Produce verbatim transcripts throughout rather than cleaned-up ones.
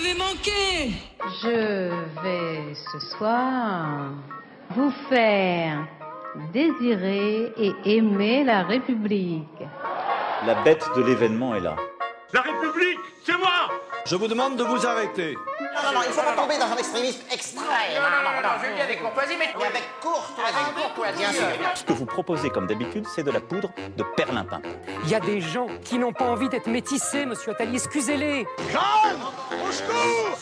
m'avez manqué. Je vais ce soir vous faire désirer et aimer la République. La bête de l'événement est là. La République, c'est moi. Je vous demande de vous arrêter. Non, non, non, il ne faut pas tomber dans un extrémisme extrême. Non, non, non, non, je le dis avec courtoisie, mais... Mais avec courtoisie. Avec courtoisie, bien sûr. Ce que vous proposez, comme d'habitude, c'est de la poudre de perlimpin. Il y a des gens qui n'ont pas envie d'être métissés, monsieur Attali, excusez-les. Jeanne, au secours.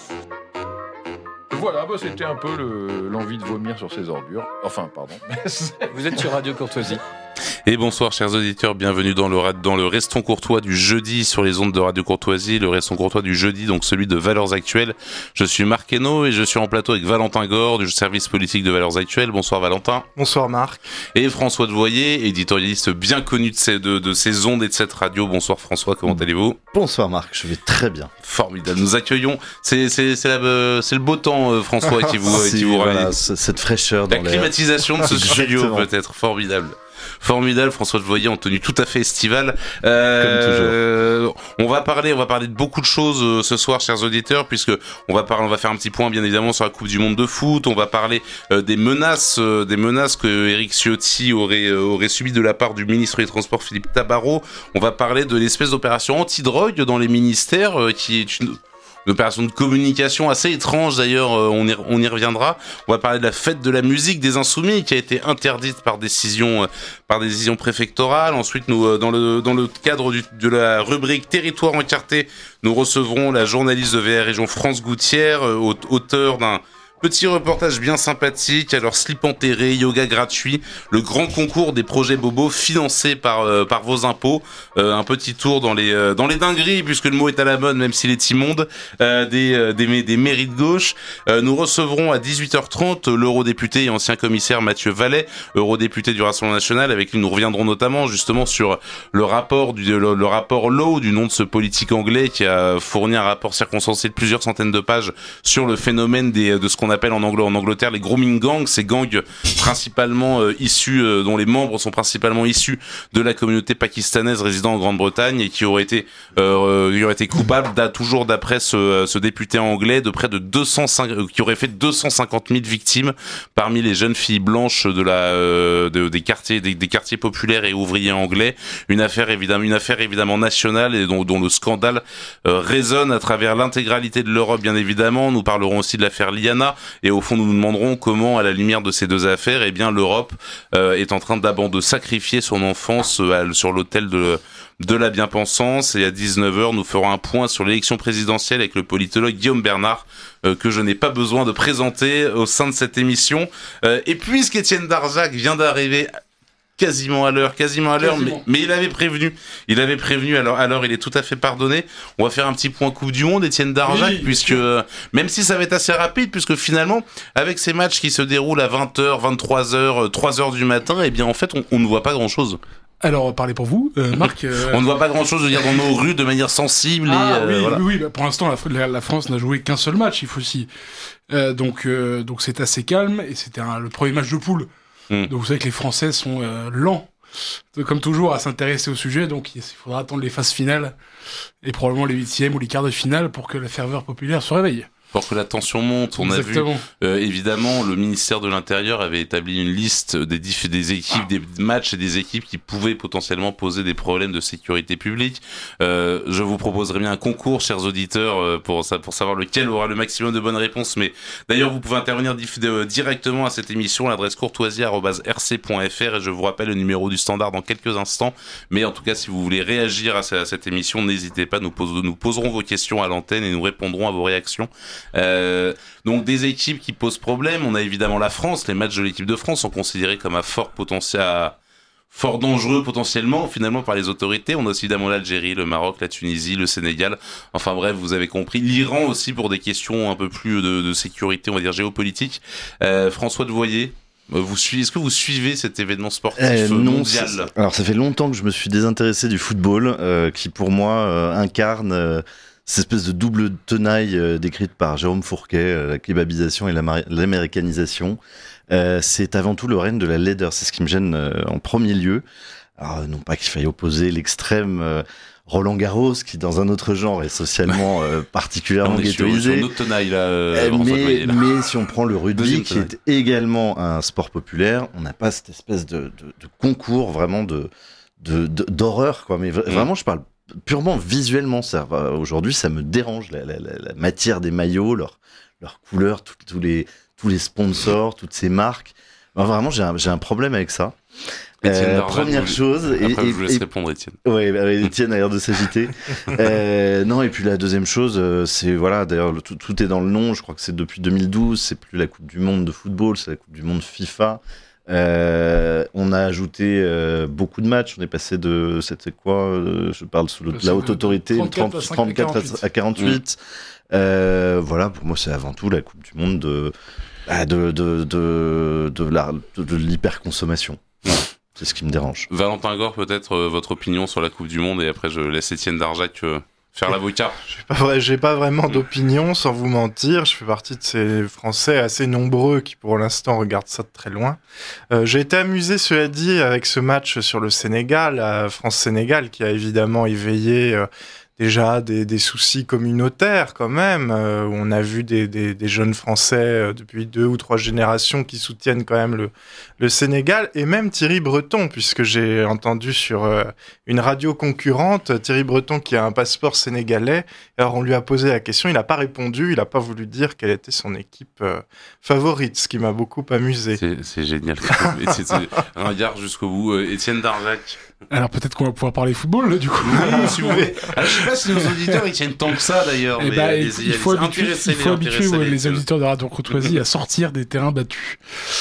Voilà, bah c'était un peu le, l'envie de vomir sur ces ordures. Enfin, pardon. Vous êtes sur Radio Courtoisie. Et bonsoir chers auditeurs, bienvenue dans le, dans le Reston Courtois du jeudi sur les ondes de Radio Courtoisie, le Reston Courtois du jeudi, donc celui de Valeurs Actuelles. Je suis Marc Hainaut et je suis en plateau avec Valentin Gore du service politique de Valeurs Actuelles. Bonsoir Valentin. Bonsoir Marc. Et François Devoyer, éditorialiste bien connu de ces, de, de ces ondes et de cette radio. Bonsoir François, comment allez-vous ? Bonsoir Marc, je vais très bien. Formidable, nous accueillons, c'est, c'est, c'est, la, c'est le beau temps François qui vous, si, qui vous voilà, ramène. cette fraîcheur dans la climatisation de ce studio peut-être, formidable. Formidable, François Devoyer en tenue tout à fait estivale. Euh, Comme toujours. On va parler, on va parler de beaucoup de choses euh, ce soir, chers auditeurs, puisque on va parler, on va faire un petit point, bien évidemment, sur la Coupe du Monde de foot. On va parler euh, des menaces, euh, des menaces que Éric Ciotti aurait euh, aurait subi de la part du ministre des Transports Philippe Tabarot. On va parler de l'espèce d'opération anti-drogue dans les ministères, euh, qui est une Une opération de communication assez étrange d'ailleurs, euh, on, y, on y reviendra. On va parler de la fête de la musique des Insoumis qui a été interdite par décision, euh, par décision préfectorale. Ensuite, nous, euh, dans le dans le cadre du, de la rubrique Territoire encarté, nous recevrons la journaliste de V R Région France Gouttière, euh, auteur d'un petit reportage bien sympathique. Alors, slip enterré, yoga gratuit, le grand concours des projets bobos financés par euh, par vos impôts. Euh, un petit tour dans les euh, dans les dingueries, puisque le mot est à la mode, même s'il est immonde. Euh, des euh, des des mairies de gauche. Euh, nous recevrons à dix-huit heures trente l'eurodéputé et ancien commissaire Mathieu Vallet, eurodéputé du Rassemblement national. Avec lui, nous reviendrons notamment justement sur le rapport du le, le rapport Lowe, du nom de ce politique anglais qui a fourni un rapport circonstancié de plusieurs centaines de pages sur le phénomène des de ce qu'on appelle en, Angl- en Angleterre les grooming gangs, ces gangs principalement euh, issus, euh, dont les membres sont principalement issus de la communauté pakistanaise résidant en Grande-Bretagne et qui auraient été, euh, qui auraient été coupables, d'a, toujours d'après ce, ce député anglais, de près de deux cent cinq, euh, qui aurait fait deux cent cinquante mille victimes parmi les jeunes filles blanches de la, euh, de, des quartiers, des, des quartiers populaires et ouvriers anglais. Une affaire évidemment, une affaire évidemment nationale et dont, dont le scandale euh, résonne à travers l'intégralité de l'Europe, bien évidemment. Nous parlerons aussi de l'affaire Liana. Et au fond, nous nous demanderons comment, à la lumière de ces deux affaires, eh bien, l'Europe euh, est en train d'abord de sacrifier son enfance euh, sur l'autel de, de la bien-pensance. Et à dix-neuf heures, nous ferons un point sur l'élection présidentielle avec le politologue Guillaume Bernard, euh, que je n'ai pas besoin de présenter au sein de cette émission. Euh, et puisqu'Étienne Darzac vient d'arriver quasiment à l'heure, quasiment à l'heure, mais, mais il avait prévenu, il avait prévenu, alors, alors il est tout à fait pardonné. On va faire un petit point Coupe du Monde, Étienne Darzac, oui, puisque, euh, même si ça va être assez rapide, puisque finalement, avec ces matchs qui se déroulent à vingt heures, vingt-trois heures, trois heures du matin, eh bien, en fait, on, on ne voit pas grand chose. Alors, parlez pour vous, euh, Marc. Euh... On ne voit pas grand-chose, je veux dire, dans nos rues de manière sensible. Ah, et, euh, oui, voilà. oui, oui, bah, pour l'instant, la, la France n'a joué qu'un seul match, il faut aussi. Euh, donc, euh, donc c'est assez calme, et c'était un, le premier match de poule. Mm. Donc, vous savez que les Français sont euh, lents, comme toujours, à s'intéresser au sujet, donc il faudra attendre les phases finales, et probablement les huitièmes ou les quarts de finale, pour que la ferveur populaire se réveille. Pour que la tension monte, on Exactement. a vu, euh, évidemment, le ministère de l'Intérieur avait établi une liste des, diff- des équipes, ah. des matchs et des équipes qui pouvaient potentiellement poser des problèmes de sécurité publique. Euh, je vous proposerai bien un concours, chers auditeurs, euh, pour, ça, pour savoir lequel aura le maximum de bonnes réponses. Mais d'ailleurs, vous pouvez intervenir diff- de, directement à cette émission, l'adresse courtoisie arobase r c point f r, et je vous rappelle le numéro du standard dans quelques instants. Mais en tout cas, si vous voulez réagir à, à cette émission, n'hésitez pas, nous, pose- nous poserons vos questions à l'antenne et nous répondrons à vos réactions. Euh, donc des équipes qui posent problème, on a évidemment la France, les matchs de l'équipe de France sont considérés comme à fort potentiel, à fort dangereux potentiellement finalement par les autorités. On a aussi évidemment l'Algérie, le Maroc, la Tunisie, le Sénégal, enfin bref, vous avez compris, l'Iran aussi pour des questions un peu plus de, de sécurité, on va dire géopolitique. Euh, François Devoyer, vous suivez, est-ce que vous suivez cet événement sportif euh, non, mondial ? Alors ça fait longtemps que je me suis désintéressé du football, euh, qui pour moi euh, incarne euh, cette espèce de double tenaille euh, décrite par Jérôme Fourquet, euh, la kebabisation et l'amari- l'américanisation. Euh, c'est avant tout le règne de la laideur, c'est ce qui me gêne euh, en premier lieu. Alors, non pas qu'il faille opposer l'extrême euh, Roland Garros, qui dans un autre genre est socialement euh, particulièrement ghettoisé. Sur, sur tenaille, là, euh, mais, Voyer, là. mais si on prend le rugby, qui est également un sport populaire, on n'a pas cette espèce de, de, de concours vraiment de, de, de d'horreur, quoi. Mais v- mmh. vraiment, je parle purement visuellement. Ça, aujourd'hui, ça me dérange la, la, la, la matière des maillots, leur leur couleur, tous les tous les sponsors, toutes ces marques. Ben, vraiment, j'ai un, j'ai un problème avec ça. Euh, première chose. Après, et, je vous laisse et, répondre, Étienne. Ouais, bah, Étienne a l'air de s'agiter. euh, non, et puis la deuxième chose, euh, c'est voilà, d'ailleurs, tout, tout est dans le nom. Je crois que c'est depuis deux mille douze. C'est plus la Coupe du Monde de football, c'est la Coupe du Monde FIFA. Euh, on a ajouté euh, beaucoup de matchs. On est passé de, c'était quoi euh, Je parle sous le, la haute autorité, trente, trente-quatre à quarante-huit. Mmh. Euh, voilà, pour moi, c'est avant tout la Coupe du Monde de de de de de, la, de, de l'hyperconsommation. C'est ce qui me dérange. Valentin Gore, peut-être euh, votre opinion sur la Coupe du Monde, et après je laisse Étienne Darjac euh, faire l'avocat. J'ai pas, vrai, j'ai pas vraiment d'opinion, sans vous mentir. Je fais partie de ces Français assez nombreux qui, pour l'instant, regardent ça de très loin. Euh, j'ai été amusé, cela dit, avec ce match sur le Sénégal, la France-Sénégal, qui a évidemment éveillé euh, déjà des, des soucis communautaires quand même. Euh, on a vu des, des, des jeunes Français euh, depuis deux ou trois générations qui soutiennent quand même le, le Sénégal, et même Thierry Breton, puisque j'ai entendu sur euh, une radio concurrente, Thierry Breton qui a un passeport sénégalais. Alors on lui a posé la question, il n'a pas répondu, il n'a pas voulu dire quelle était son équipe euh, favorite, ce qui m'a beaucoup amusé. C'est, c'est génial. c'est, c'est un regard jusqu'au bout. Euh, Étienne Darjac. Alors peut-être qu'on va pouvoir parler football là, du coup. Oui, si vous voulez. Alors, je sais pas si nos auditeurs ils tiennent tant que ça d'ailleurs. Eh mais bah, les, il, il faut habituer, il faut habituer ouais, les auditeurs de Radio Courtoisie à sortir des terrains battus.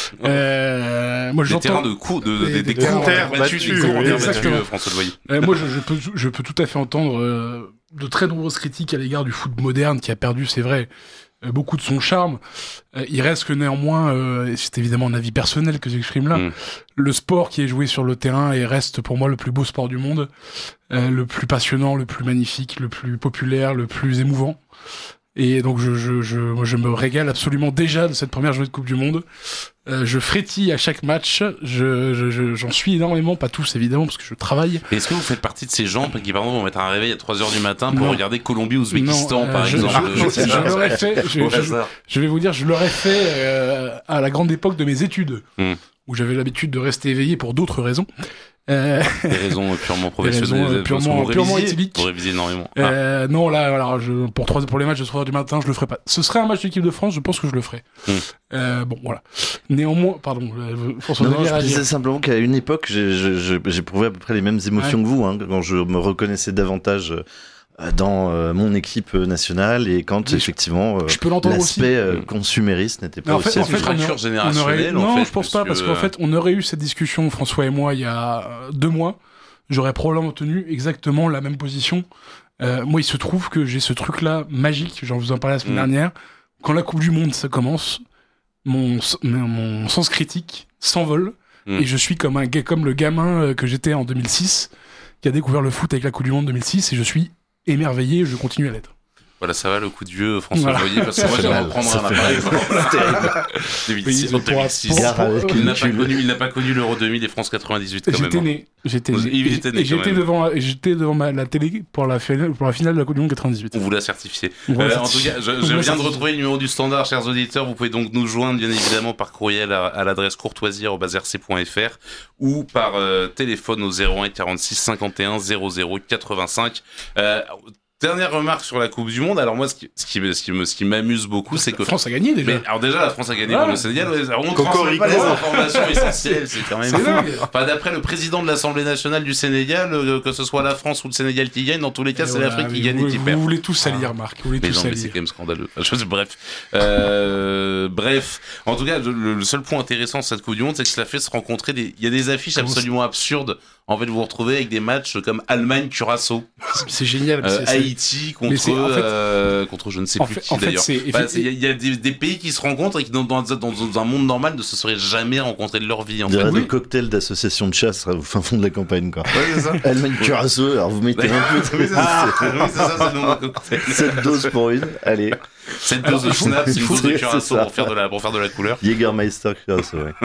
Euh, moi, des terrains de coups, de, des, des, des terrains battus, des commentaires battus, François de Voyer. Euh, moi, je, je peux, je peux tout à fait entendre euh, de très nombreuses critiques à l'égard du foot moderne qui a perdu, c'est vrai, euh, beaucoup de son charme. Euh, il reste que néanmoins, euh, et c'est évidemment un avis personnel que j'exprime là, mm. le sport qui est joué sur le terrain et reste pour moi le plus beau sport du monde, euh, le plus passionnant, le plus magnifique, le plus populaire, le plus émouvant. Et donc je, je, je, moi je me régale absolument déjà de cette première journée de Coupe du Monde. Euh, je frétille à chaque match. Je, je, je, j'en suis énormément, pas tous évidemment, parce que je travaille. Et est-ce que vous faites partie de ces gens qui, par exemple, vont mettre un réveil à trois heures du matin pour non. regarder Colombie-Ouzbékistan, par je, exemple Je, je, je, l'aurais fait. Je, je, je vais vous dire, je l'aurais fait euh, à la grande époque de mes études, mm. où j'avais l'habitude de rester éveillé pour d'autres raisons. Euh... Des raisons purement professionnelles, raisons, euh, purement, purement éthyliques. Pour réviser énormément. Euh, ah. Non, là, alors, je, pour, trois, pour les matchs de trois heures du matin, je le ferai pas. Ce serait un match d'équipe de France, je pense que je le ferai. Mm. Euh, bon, voilà. Néanmoins, pardon, François. Non, non, je disais simplement qu'à une époque, j'ai, j'ai, j'éprouvais à peu près les mêmes émotions ouais. que vous, hein, quand je me reconnaissais davantage dans euh, mon équipe nationale et quand oui, effectivement euh, je peux l'aspect aussi. Euh, consumériste n'était pas en aussi fait, en fait, fracture générationnelle. Non, en fait, je pense pas, parce qu'en fait, on aurait eu cette discussion, François et moi, il y a deux mois. J'aurais probablement tenu exactement la même position. Euh, moi, il se trouve que j'ai ce truc-là magique, j'en vous en parlais la semaine mmh. dernière. Quand la Coupe du Monde, ça commence, mon, mon sens critique s'envole mmh. et je suis comme, un, comme le gamin que j'étais en deux mille six, qui a découvert le foot avec la Coupe du Monde deux mille six, et je suis émerveillé, je continue à l'être. Voilà, ça va le coup de vieux François voilà. Voyer, parce que moi j'aimerais reprendre un appareil. deux mille six, oui, deux mille six. Pour, pour, pour, il, n'a pas connu, il n'a pas connu l'Euro deux mille et France quatre-vingt-dix-huit quand j'étais même. Né, j'étais né. Il était né. Et j'étais devant, j'étais devant ma, la télé pour la, finale, pour la finale de la Coupe du Monde quatre-vingt-dix-huit. On vous l'a certifié. Euh, en tout cas, je, je viens de retrouver le numéro du standard, chers auditeurs. Vous pouvez donc nous joindre, bien évidemment, par courriel à, à l'adresse courtoisie arobase r c point f r ou par euh, téléphone au zéro un quarante-six cinquante et un zéro zéro quatre-vingt-cinq. Euh, Dernière remarque sur la Coupe du Monde. Alors moi, ce qui, ce qui, ce qui, me, ce qui m'amuse beaucoup, c'est que la France a gagné déjà. Mais, alors déjà, la France a gagné contre ouais. le Sénégal. On ne transmet pas les informations essentielles. C'est quand même c'est fou. Enfin, d'après le président de l'Assemblée nationale du Sénégal, euh, que ce soit la France ou le Sénégal qui gagne, dans tous les cas, et c'est voilà, l'Afrique qui gagne et qui perd. Vous voulez tous salir, ah. Marc. Vous voulez mais tous non, salir. Mais c'est quand même scandaleux. Bref, euh, bref. En tout cas, le, le seul point intéressant de cette Coupe du Monde, c'est que cela fait se rencontrer des. Il y a des affiches Comment absolument c'est... absurdes. En fait, vous vous retrouvez avec des matchs comme Allemagne-Curaçao. C'est génial. Euh, c'est, Haïti contre, c'est, en fait, euh, contre je ne sais plus fait, qui d'ailleurs. Il enfin, y, y a des, des pays qui se rencontrent et qui, dans, dans, dans un monde normal, ne se seraient jamais rencontrés de leur vie. En il y fait. aurait Oui. des cocktails d'associations de chasse au fin fond de la campagne, quoi. Ouais, c'est ça. Allemagne-Curaçao, alors vous mettez un peu. Oui, c'est ça. Oui, c'est ça, c'est le nom de cocktail. Cette dose pour une, allez. Cette dose de Schnapp, c'est une dose de Curaçao pour faire de la, pour faire de la couleur. Jägermeister Curaçao, ouais.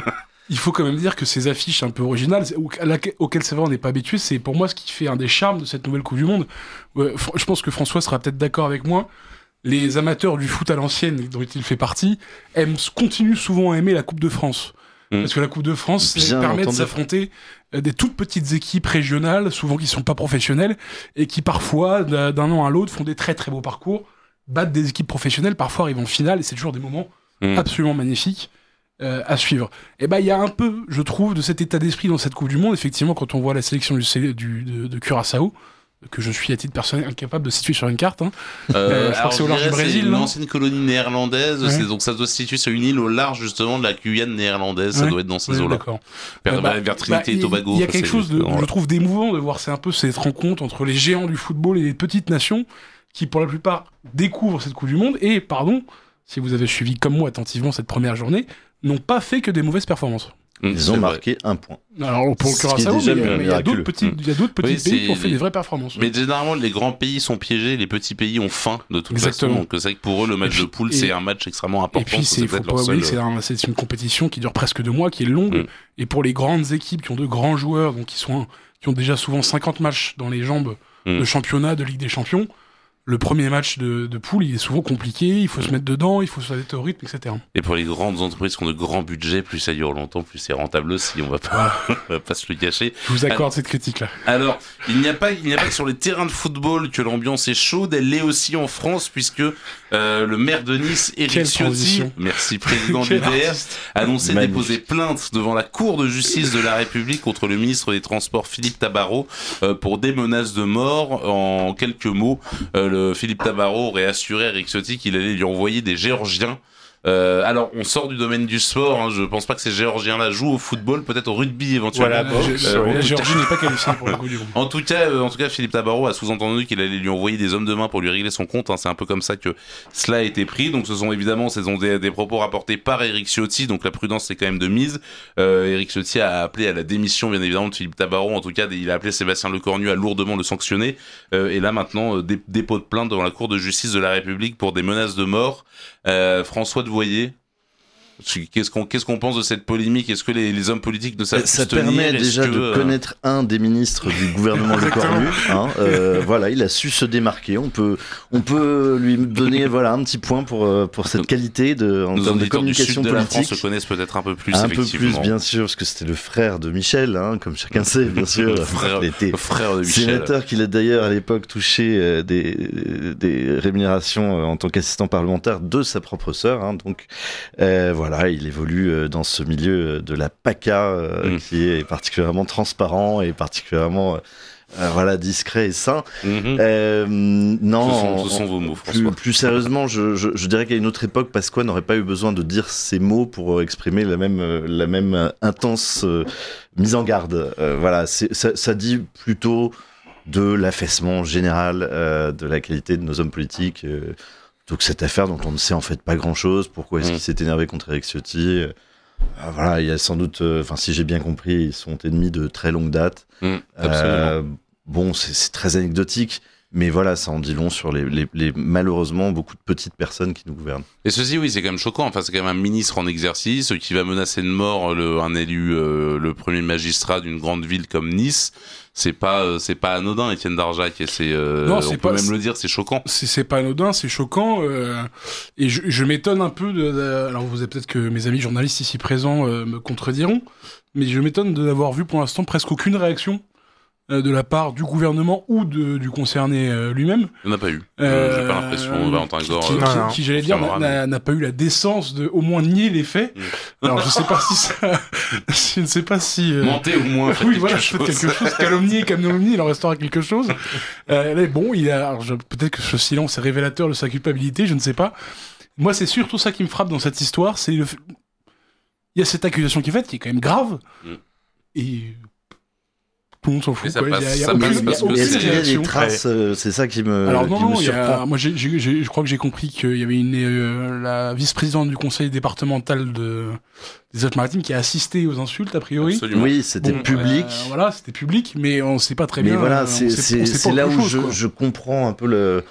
il faut quand même dire que ces affiches un peu originales, auxquelles c'est vrai on n'est pas habitué, c'est pour moi ce qui fait un des charmes de cette nouvelle Coupe du Monde. Ouais, je pense que François sera peut-être d'accord avec moi. Les amateurs du foot à l'ancienne, dont il fait partie, aiment, continuent souvent à aimer la Coupe de France. Mmh. Parce que la Coupe de France Bien permet entendu. de s'affronter des toutes petites équipes régionales, souvent qui sont pas professionnelles, et qui parfois, d'un an à l'autre, font des très très beaux parcours, battent des équipes professionnelles, parfois arrivent en finale, et c'est toujours des moments mmh. absolument magnifiques euh, à suivre. Et ben il y a un peu, je trouve, de cet état d'esprit dans cette Coupe du Monde, effectivement, quand on voit la sélection du, du, de, de Curaçao, que je suis à titre personnel incapable de situer sur une carte. Hein. Euh, je crois que c'est au large du Brésil. C'est une ancienne colonie néerlandaise, ouais. c'est, donc ça doit se situer sur une île au large justement de la Guyane néerlandaise, ouais. ça doit être dans ces ouais, eaux-là. D'accord. Vers, bah, vers Trinité bah, et Tobago. Il y a quelque chose, de, je trouve, d'émouvant de voir c'est un peu cette rencontre entre les géants du football et les petites nations qui, pour la plupart, découvrent cette Coupe du Monde et, pardon, si vous avez suivi comme moi attentivement cette première journée, n'ont pas fait que des mauvaises performances. Ils ont marqué vrai. un point. Alors pour le Curaçao, il y a d'autres petits, il y a d'autres petits oui, pays qui ont fait les... des vraies performances. Mais généralement, les grands pays sont piégés, les petits pays ont faim de toute Exactement. façon. Donc c'est vrai que pour eux, le match puis, de poule, et... c'est un match extrêmement important. Et puis, c'est, faut pas oublier, seul... c'est, un, c'est une compétition qui dure presque deux mois, qui est longue. Mm. Et pour les grandes équipes qui ont de grands joueurs, donc qui sont, qui ont déjà souvent cinquante matchs dans les jambes mm. de championnat, de Ligue des Champions. Le premier match de, de poule, il est souvent compliqué, il faut se mettre dedans, il faut s'adapter au rythme, et cetera. Et pour les grandes entreprises qui ont de grands budgets, plus ça dure longtemps, plus c'est rentable aussi, on va pas, on va pas se le cacher. Je vous accorde alors, cette critique-là. Alors, il n'y a pas, il n'y a pas que sur les terrains de football que l'ambiance est chaude, elle l'est aussi en France, puisque euh, le maire de Nice, Éric Ciotti, merci président du D R, a annoncé Magnifique. déposer plainte devant la Cour de justice de la République contre le ministre des Transports Philippe Tabarot euh, pour des menaces de mort. En quelques mots, euh, le Philippe Tabarot aurait assuré à Éric Ciotti qu'il allait lui envoyer des Géorgiens. Euh, alors, on sort du domaine du sport. Hein, je pense pas que ces Géorgiens-là jouent au football, peut-être au rugby éventuellement. Voilà, boxe, euh, la Géorgie n'est pas qualifiée pour le coup du monde. En tout cas, euh, en tout cas, Philippe Tabarot a sous-entendu qu'il allait lui envoyer des hommes de main pour lui régler son compte. Hein, c'est un peu comme ça que cela a été pris. Donc, ce sont évidemment, ce sont des, des propos rapportés par Éric Ciotti. Donc, la prudence c'est quand même de mise. Euh, Éric Ciotti a appelé à la démission, bien évidemment, de Philippe Tabarot. En tout cas, il a appelé Sébastien Lecornu à lourdement le sanctionner. Euh, et là, maintenant, euh, dé- dépôt de plainte devant la Cour de justice de la République pour des menaces de mort. Euh, François Devoyer. Qu'est-ce qu'on, qu'est-ce qu'on pense de cette polémique ? Est-ce que les, les hommes politiques ne savent plus se tenir ? Ça permet déjà que, de euh... connaître un des ministres du gouvernement Lecornu. Hein, euh, voilà, il a su se démarquer. On peut, on peut lui donner voilà un petit point pour pour cette qualité de en Nos termes de communication du sud politique. De la France se connaissent peut-être un peu plus. Un peu plus, bien sûr, parce que c'était le frère de Michel, hein, comme chacun sait, bien sûr. le frère, il était le frère de Michel. Sénateur qu'il a d'ailleurs à l'époque touché euh, des des rémunérations euh, en tant qu'assistant parlementaire de sa propre sœur. Hein, donc euh, voilà, il évolue dans ce milieu de la PACA euh, mmh. qui est particulièrement transparent et particulièrement euh, voilà discret et sain. Mmh. Euh, non, ce sont, ce sont vos mots, François. Plus, plus sérieusement, je, je, je dirais qu'à une autre époque, Pasqua n'aurait pas eu besoin de dire ces mots pour exprimer la même la même intense euh, mise en garde. Euh, voilà, c'est, ça, ça dit plutôt de l'affaissement général euh, de la qualité de nos hommes politiques. Euh, Donc cette affaire dont on ne sait en fait pas grand-chose, pourquoi est-ce mmh. qu'il s'est énervé contre Éric Ciotti, euh, voilà, il y a sans doute, enfin euh, si j'ai bien compris, ils sont ennemis de très longue date. Mmh, euh, bon, c'est, c'est très anecdotique, mais voilà, ça en dit long sur les, les, les malheureusement beaucoup de petites personnes qui nous gouvernent. Et ceci, oui, c'est quand même choquant. Enfin, c'est quand même un ministre en exercice qui va menacer de mort le, un élu, euh, le premier magistrat d'une grande ville comme Nice. C'est pas, c'est pas anodin, Étienne Darjac, et c'est, euh, non, c'est on pas, peut même le dire, c'est choquant. C'est, c'est pas anodin, c'est choquant, euh, et je, je m'étonne un peu de, de, alors vous avez peut-être que mes amis journalistes ici présents euh, me contrediront, mais je m'étonne de n'avoir vu pour l'instant presque aucune réaction euh, de la part du gouvernement ou de, du concerné euh, lui-même. Il n'y en a pas eu. Euh, J'ai pas l'impression, euh, Valentin Gore. Qui, qui, qui, qui j'allais dire, n'a, n'a pas eu la décence de au moins nier les faits. Mmh. Alors je sais pas si ça, je ne sais pas si. Euh... Mentir au moins. Oui, voilà, je fais quelque chose. Calomnier, calomnier, il en restera quelque chose. Euh, mais bon, il a, alors, je, peut-être que ce silence est révélateur de sa culpabilité, je ne sais pas. Moi, c'est surtout ça qui me frappe dans cette histoire, c'est le. Il y a cette accusation qui est faite, qui est quand même grave, mmh. et. Tout le monde s'en fout. Ça passe, il y a, il y a aucune, passe parce que est-ce qu'il y a des traces euh, c'est ça qui me. Alors non, qui non, me il y a, moi, j'ai, j'ai, j'ai, je crois que j'ai compris qu'il y avait une euh, la vice-présidente du conseil départemental de des Alpes-Maritimes qui a assisté aux insultes a priori. Absolument. Oui, c'était bon, public. Euh, voilà, c'était public, mais on ne sait pas très bien. Mais voilà, c'est, c'est, c'est là où je, je comprends un peu le.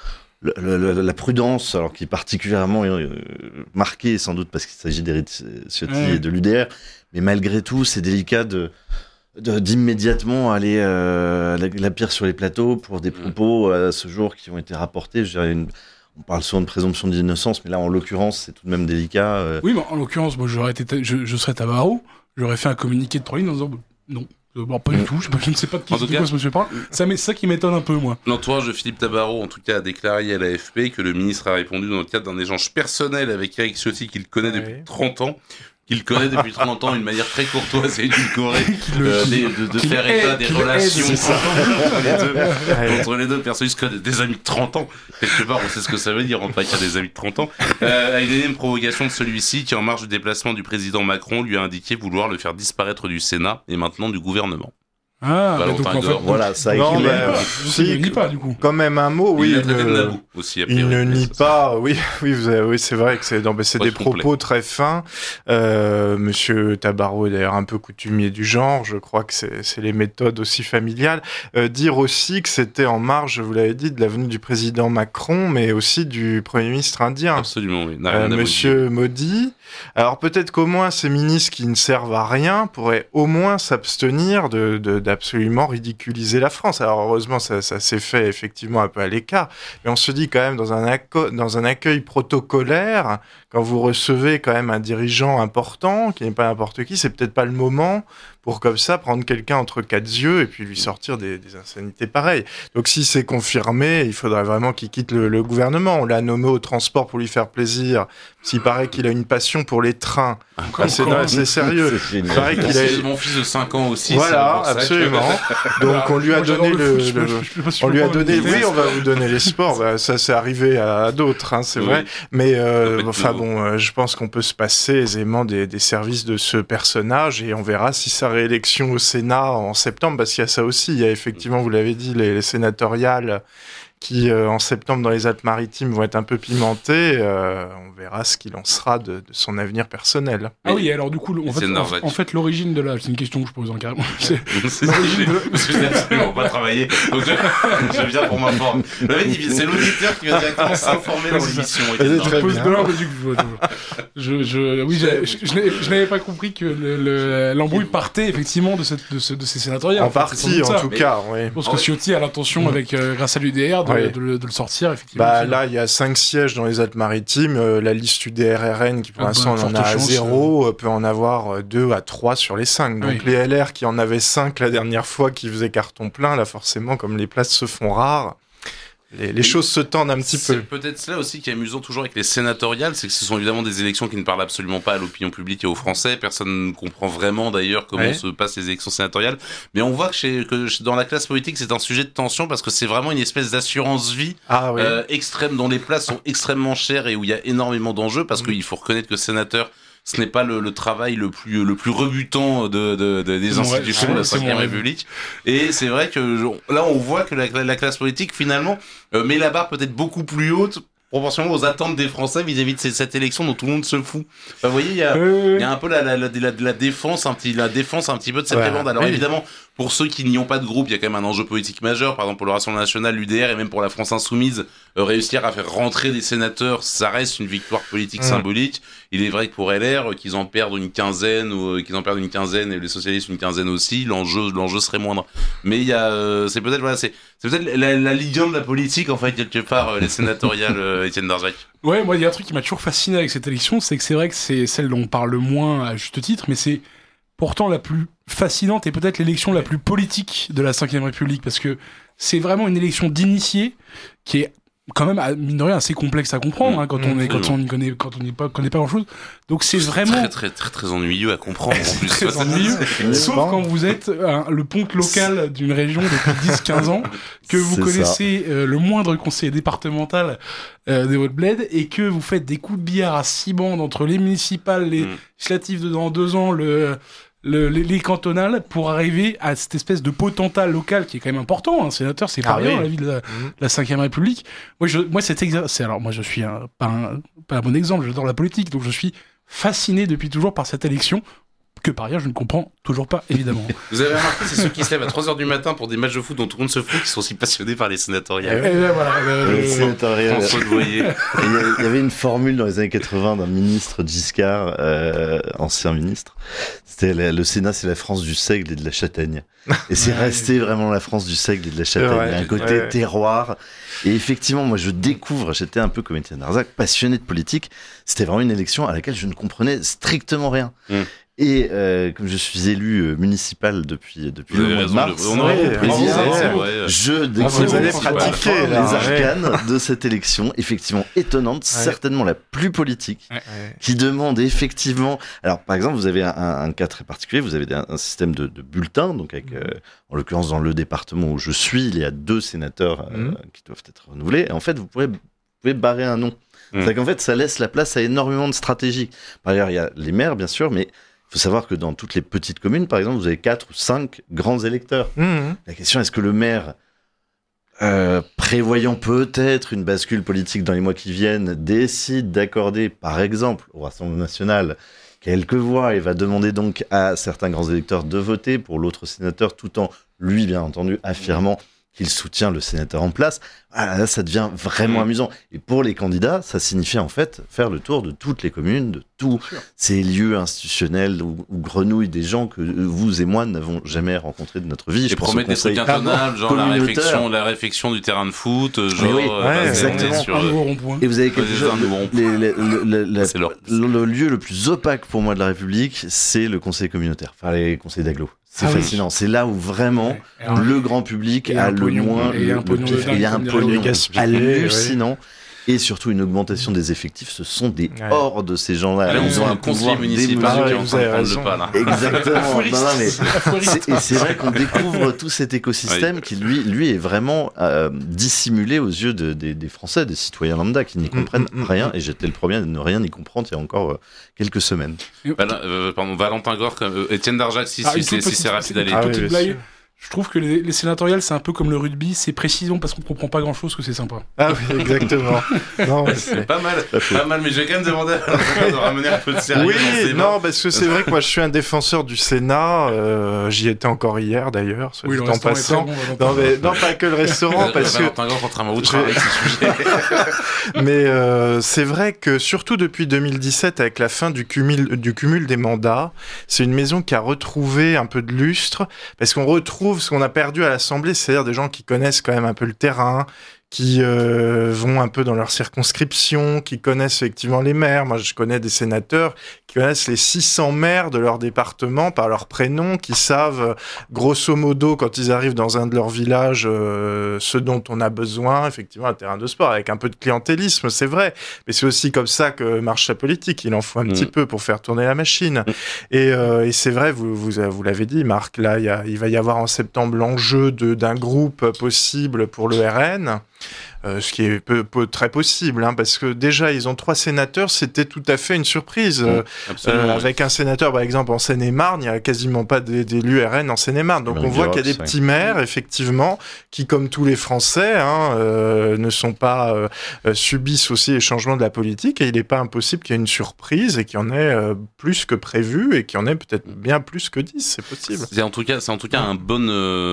le, le, la prudence, alors qui est particulièrement euh, marquée, sans doute parce qu'il s'agit d'Éric Ciotti mmh. et de l'U D R, mais malgré tout, c'est délicat de, de d'immédiatement aller euh, la, la pire sur les plateaux pour des propos à ce jour qui ont été rapportés. Je dirais une, on parle souvent de présomption d'innocence, mais là, en l'occurrence, c'est tout de même délicat. Euh... Oui, mais en l'occurrence, moi, j'aurais été, je, je serais Tabarot, j'aurais fait un communiqué de trois lignes en disant non. Bon, pas du tout, je, je ne sais pas de qui de quoi ce monsieur parle. Ça, mais c'est ça qui m'étonne un peu, moi. L'entourage de Philippe Tabarot, en tout cas, a déclaré à l'A F P que le ministre a répondu dans le cadre d'un échange personnel avec Éric Ciotti, qu'il connaît ouais. depuis trente ans. Qu'il connaît depuis trente ans d'une manière très courtoise et édulcorée euh, de, de faire état des relations entre les deux, entre les deux personnes. Parce que des amis de trente ans, quelque part, on sait ce que ça veut dire, en fait, qu'il y a des amis de trente ans. Euh, a une énième provocation de celui-ci qui, en marge du déplacement du président Macron, lui a indiqué vouloir le faire disparaître du Sénat et maintenant du gouvernement. Ah, donc en fait, voilà, ça non, mais, euh, si, il ne nie pas, du coup. Quand même un mot, oui. Il, ne, aussi, priori, il ne nie pas, oui, oui, vous avez, oui, c'est vrai que c'est, non, mais c'est des propos complet. Très fins. Euh, Monsieur Tabarot est d'ailleurs un peu coutumier du genre. Je crois que c'est, c'est les méthodes aussi familiales. Euh, dire aussi que c'était en marge, vous l'avez dit, de la venue du président Macron, mais aussi du Premier ministre indien. Absolument, oui. Euh, Monsieur Modi. Alors peut-être qu'au moins ces ministres qui ne servent à rien pourraient au moins s'abstenir de, de d'absolument ridiculiser la France. Alors heureusement ça, ça s'est fait effectivement un peu à l'écart, mais on se dit quand même dans un, acco- dans un accueil protocolaire, quand vous recevez quand même un dirigeant important qui n'est pas n'importe qui, c'est peut-être pas le moment pour comme ça prendre quelqu'un entre quatre yeux et puis lui sortir des, des insanités pareilles. Donc si c'est confirmé, il faudrait vraiment qu'il quitte le, le gouvernement. On l'a nommé au transport pour lui faire plaisir. S'il paraît qu'il a une passion pour les trains, bah, c'est, non, c'est sérieux. C'est il paraît qu'il a... Mon fils de cinq ans aussi. Voilà, absolument. Que... Donc on lui a donné le, le, le... on lui a donné, oui, on va vous donner les sports. Bah, ça c'est arrivé à, à d'autres, hein, c'est oui. vrai. Mais euh, enfin bon, euh, je pense qu'on peut se passer aisément des, des services de ce personnage et on verra si ça réélection au Sénat en septembre, parce qu'il y a ça aussi, il y a effectivement, vous l'avez dit, les, les sénatoriales qui, euh, en septembre, dans les Alpes-Maritimes, vont être un peu pimentées. Euh, on verra ce qu'il en sera de, de son avenir personnel. Ah oui, alors du coup, en fait, en, en fait, l'origine de la... C'est une question que je pose en carrément. C'est, c'est l'origine de la... Parce que je n'ai absolument pas travaillé, donc je, je viens pour m'informer. C'est l'auditeur qui va directement s'informer dans l'émission. Je pose de l'ordre, je, je, oui, je, je, je, je n'avais pas compris que le, le, l'embrouille partait effectivement de, cette, de, ce, de ces sénatoriales. En, en fait, partie, en tout mais, cas, oui. Je pense que Ciotti a l'intention, mmh. avec, euh, grâce à l'U D R, de, oui. de, de, de le sortir, effectivement. Bah, là, il y a cinq sièges dans les Alpes-Maritimes. Euh, la liste U D R R N, qui pour ah, l'instant bah, en a à zéro, euh... peut en avoir deux à trois sur les cinq. Donc oui. les L R qui en avaient cinq la dernière fois, qui faisaient carton plein, là, forcément, comme les places se font rares, Les, les choses se tendent un petit c'est peu. C'est peut-être cela aussi qui est amusant toujours avec les sénatoriales, c'est que ce sont évidemment des élections qui ne parlent absolument pas à l'opinion publique et aux Français. Personne ne comprend vraiment d'ailleurs comment ouais. se passent les élections sénatoriales. Mais on voit que, chez, que dans la classe politique, c'est un sujet de tension parce que c'est vraiment une espèce d'assurance-vie ah, oui. euh, extrême, dont les places sont extrêmement chères et où il y a énormément d'enjeux parce mmh. qu'il faut reconnaître que sénateur, ce n'est pas le, le travail le plus le plus rebutant de, de, de des institutions de la cinquième République. Et c'est vrai que là on voit que la, la classe politique finalement euh, met la barre peut-être beaucoup plus haute proportionnellement aux attentes des Français vis-à-vis de cette élection dont tout le monde se fout. Enfin, vous voyez, il y a, euh... il y a un peu la, la, la, la, la défense, un petit, la défense un petit peu de cette ouais, bande. Alors oui. évidemment, pour ceux qui n'y ont pas de groupe, il y a quand même un enjeu politique majeur. Par exemple, pour le Rassemblement national, l'U D R et même pour la France insoumise, euh, réussir à faire rentrer des sénateurs, ça reste une victoire politique mmh. symbolique. Il est vrai que pour L R, euh, qu'ils en perdent une quinzaine ou euh, qu'ils en perdent une quinzaine et les socialistes une quinzaine aussi, l'enjeu, l'enjeu serait moindre. Mais il y a, euh, c'est peut-être voilà, c'est, c'est peut-être la, la Ligue un de la politique en fait quelque part euh, les sénatoriales, euh, Étienne Darzac. Ouais, moi il y a un truc qui m'a toujours fasciné avec cette élection, c'est que c'est vrai que c'est celle dont on parle le moins à juste titre, mais c'est pourtant la plus fascinante et peut-être l'élection la plus politique de la cinquième République, parce que c'est vraiment une élection d'initiés qui est quand même, mine de rien, assez complexe à comprendre, hein, quand on est, quand on y connaît, quand on n'y pas, connaît pas grand chose. Donc c'est vraiment. Très, très, très, très ennuyeux à comprendre, en plus. Très ennuyeux. Sauf quand vous êtes hein, le ponte local d'une région depuis dix quinze ans, que vous c'est connaissez euh, le moindre conseiller départemental euh, de votre bled, et que vous faites des coups de billard à six bandes entre les municipales, les mm. législatives de dans deux ans, le, Le, les, les cantonales pour arriver à cette espèce de potentat local qui est quand même important. Un sénateur, c'est pas ah rien oui. dans la vie de la, mmh. la cinquième République. Moi, je, moi, cet exercice, alors moi, je suis un, pas, un, pas un bon exemple. J'adore la politique, donc je suis fasciné depuis toujours par cette élection que par ailleurs je ne comprends toujours pas, évidemment. Vous avez remarqué, c'est ceux qui se lèvent à trois heures du matin pour des matchs de foot dont tout le monde se fout qui sont aussi passionnés par les sénatoriales. Et ben voilà, euh, Les je- sénatoriales. François de Voyer. Et Il y, a- il y avait une formule dans les années quatre-vingts d'un ministre Giscard, euh, ancien ministre. C'était la- le Sénat, c'est la France du seigle et de la châtaigne. Et c'est Ouais. resté vraiment la France du seigle et de la châtaigne. Ouais, Il y a un côté ouais. terroir. Et effectivement, moi, je découvre, j'étais un peu comme Étienne Darzac, passionné de politique. C'était vraiment une élection à laquelle je ne comprenais strictement rien. Mm. Et euh, comme je suis élu euh, municipal depuis depuis Vous le avez mois de raison, mars, le- on aurait Ouais, compris, bravo, c'est- bravo. c'est vrai. je Ah, découvre vous allez enfin, pratiquer, les là, ouais. arcanes de cette élection, effectivement étonnante, certainement la plus politique, Ouais. qui demande effectivement. Alors, par exemple, vous avez un, un- un cas très particulier. Vous avez un, un système de, de bulletins, donc avec, euh, en l'occurrence, dans le département où je suis, il y a deux sénateurs euh, Mhm. qui doivent être renouvelés. Et en fait, vous pouvez, vous pouvez barrer un nom. Mhm. C'est-à-dire qu'en fait, ça laisse la place à énormément de stratégies. Par ailleurs, il y a les maires, bien sûr, mais il faut savoir que dans toutes les petites communes, par exemple, vous avez quatre ou cinq grands électeurs. Mhm. La question, est-ce que le maire, euh, prévoyant peut-être une bascule politique dans les mois qui viennent, décide d'accorder, par exemple, au Rassemblement national, quelques voix et va demander donc à certains grands électeurs de voter pour l'autre sénateur, tout en lui, bien entendu, affirmant qu'il soutient le sénateur en place. Ah, là, ça devient vraiment Mmh. amusant. Et pour les candidats, ça signifie en fait faire le tour de toutes les communes, de tous ces lieux institutionnels ou, ou grenouilles des gens que vous et moi n'avons jamais rencontrés de notre vie. Et Je pense au promettre des trucs conseil intenables, genre la communautaire. réflexion, la réflexion du terrain de foot, genre. Mais oui, euh, ouais, bah, on est exactement. sur, Un euh, nouveau rond-point. Et vous avez quelque Ouais, chose. un nouveau rond-point. les- les- le, le- la- C'est leur- le- le lieu le plus opaque pour moi de la République, c'est le conseil communautaire, enfin les conseils d'agglo. C'est Ah oui. fascinant. C'est là où vraiment Ouais. Alors, le grand public et a un le pognon, moins, et le, un le pognon pif. de dingue, Il y a un comme dirait pognon le gaspillé, hallucinant. Et surtout une augmentation des effectifs. Ce sont des Ouais. hordes de ces gens-là. Allez, on Ils sent ont le un conseiller pouvoir municipal démesuré. qui est en vous train de avez prendre raison. le pas là. Exactement. Non, non, mais Aphoriste. c'est- et c'est vrai qu'on découvre tout cet écosystème qui, lui, lui est vraiment euh, dissimulé aux yeux de- des, des Français, des citoyens lambda qui n'y comprennent mm, mm, rien. Et j'étais le premier à ne rien y comprendre il y a encore euh, quelques semaines. Val- euh, pardon, Valentin Gore, comme, euh, Étienne Darjac, si, Ah, si une c'est toute si petite- c'est rapide, une allez. toute Ah oui, petite bien blague. sûr. Je trouve que les, les sénatoriales, c'est un peu comme le rugby, c'est précision parce qu'on comprend pas grand-chose que c'est sympa. Ah oui, exactement. Non, mais c'est- Pas mal, pas mal, mais je vais quand même demander à Valentin de ramener un peu de sérieux Oui, dans ces non, parce que c'est vrai que moi je suis un défenseur du Sénat. euh, J'y étais encore hier d'ailleurs, soit Oui, dit le en restaurant est passant. très bon, Valentin. Non, mais non, pas que le restaurant, parce que Valentin Gore, contrairement à vous, Je- travaille avec ce sujet. mais euh, c'est vrai que surtout depuis deux mille dix-sept, avec la fin du cumul, du cumul des mandats, c'est une maison qui a retrouvé un peu de lustre, parce qu'on retrouve ce qu'on a perdu à l'Assemblée, c'est-à-dire des gens qui connaissent quand même un peu le terrain, qui euh, vont un peu dans leur circonscription, qui connaissent effectivement les maires. Moi, je connais des sénateurs qui connaissent les six cents maires de leur département par leur prénom, qui savent, euh, grosso modo, quand ils arrivent dans un de leurs villages, euh, ce dont on a besoin, effectivement, un terrain de sport, avec un peu de clientélisme, c'est vrai. Mais c'est aussi comme ça que marche la politique. Il en faut un Mmh. petit peu pour faire tourner la machine. Et, euh, et c'est vrai, vous, vous, vous l'avez dit, Marc, là, il, y a, il va y avoir en septembre l'enjeu de- d'un groupe possible pour le R N. Euh, ce qui est peu, peu, très possible, hein, parce que déjà ils ont trois sénateurs, c'était tout à fait une surprise. Mmh, Euh, absolument. euh, avec un sénateur, par exemple, en Seine-et-Marne, il n'y a quasiment pas d'é- d'élus R N en Seine-et-Marne. Donc Même on voit qu'il y a des Durox, petits maires, effectivement, qui, comme tous les Français, hein, euh, ne sont pas euh, euh, subissent aussi les changements de la politique. Et il n'est pas impossible qu'il y ait une surprise et qu'il y en ait euh, plus que prévu et qu'il y en ait peut-être bien plus que dix. C'est possible. C'est en tout cas, c'est en tout cas un bon,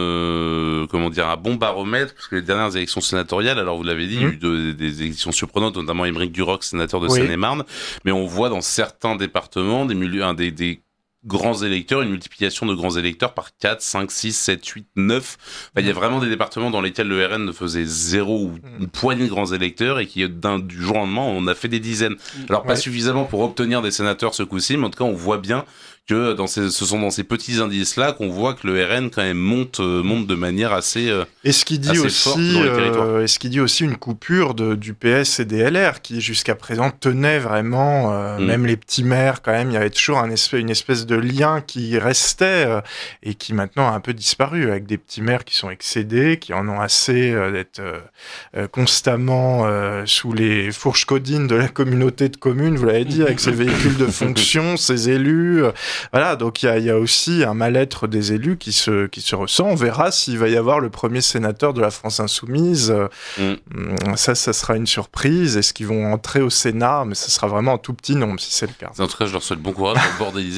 euh, comment dire, un bon baromètre, parce que les dernières élections sénatoriales, alors vous l'avez dit, il y a eu de- des élections surprenantes, notamment Émeric Durox, sénateur de Oui. Seine-et-Marne, mais on voit dans certains départements des milieux, un des, des grands électeurs, une multiplication de grands électeurs par quatre, cinq, six, sept, huit, neuf. Enfin, il y a vraiment des départements dans lesquels le R N ne faisait zéro ou une poignée de grands électeurs et qui, d'un, du jour au lendemain, on a fait des dizaines. Alors, pas Ouais. suffisamment pour obtenir des sénateurs ce coup-ci, mais en tout cas, on voit bien que dans ces, ce sont dans ces petits indices-là qu'on voit que le R N quand même monte, euh, monte de manière assez. Euh, Et ce qui dit assez aussi, forte dans les territoires. euh, et ce qui dit aussi une coupure de, du P S et des L R qui jusqu'à présent tenaient vraiment, euh, Mm. même les petits maires quand même, il y avait toujours un espèce, une espèce de lien qui restait euh, et qui maintenant a un peu disparu avec des petits maires qui sont excédés, qui en ont assez euh, d'être euh, euh, constamment euh, sous les fourches codines de la communauté de communes, vous l'avez dit, avec ces véhicules de fonction, ces élus. Euh, voilà, donc il y a, il y a aussi un mal-être des élus qui se, qui se ressent. On verra s'il va y avoir le premier sénateur de la France insoumise. Euh, Mm. Ça, ça sera une surprise. Est-ce qu'ils vont entrer au Sénat? Mais ça sera vraiment un tout petit nombre si c'est le cas. En tout cas, je leur souhaite bon courage pour bordéliser le Sénat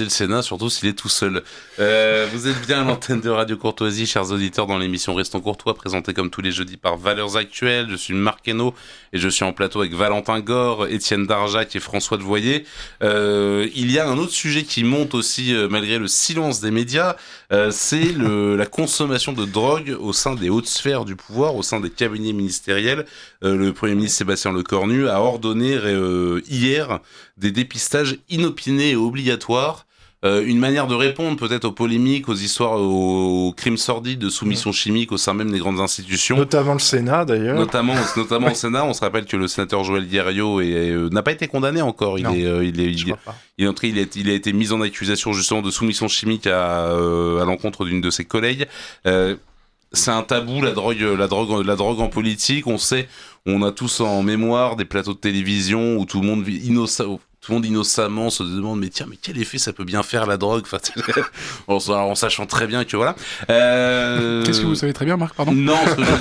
surtout s'il est tout seul. Euh, vous êtes bien à l'antenne de Radio Courtoisie, chers auditeurs, dans l'émission Restons Courtois, présentée comme tous les jeudis par Valeurs Actuelles. Je suis Marc Hainaut et je suis en plateau avec Valentin Gore, Étienne Darjac et François Devoyer. Euh, il y a un autre sujet qui monte aussi, euh, malgré le silence des médias, euh, c'est le, la consommation de drogue au sein des hautes sphères du pouvoir, au sein des cabinets ministériels. Euh, le Premier ministre Sébastien Lecornu a ordonné euh, hier des dépistages inopinés et obligatoires, euh, une manière de répondre peut-être aux polémiques, aux histoires, aux, aux crimes sordides de soumission chimique au sein même des grandes institutions. Notamment le Sénat d'ailleurs. Notamment, notamment au Sénat. On se rappelle que le sénateur Joël Guerriau est, euh, n'a pas été condamné encore. Il non, est, euh, il est, il, est, il est entré, il, est, il a été mis en accusation justement de soumission chimique à, euh, à l'encontre d'une de ses collègues. Euh, c'est un tabou, la drogue, la drogue, la drogue en politique. On sait, on a tous en mémoire des plateaux de télévision où tout le monde innocent, tout le monde innocemment se demande mais tiens mais quel effet ça peut bien faire la drogue, enfin, en, en sachant très bien que voilà. Euh... Qu'est-ce que vous savez très bien, Marc, pardon? Non, ce que je veux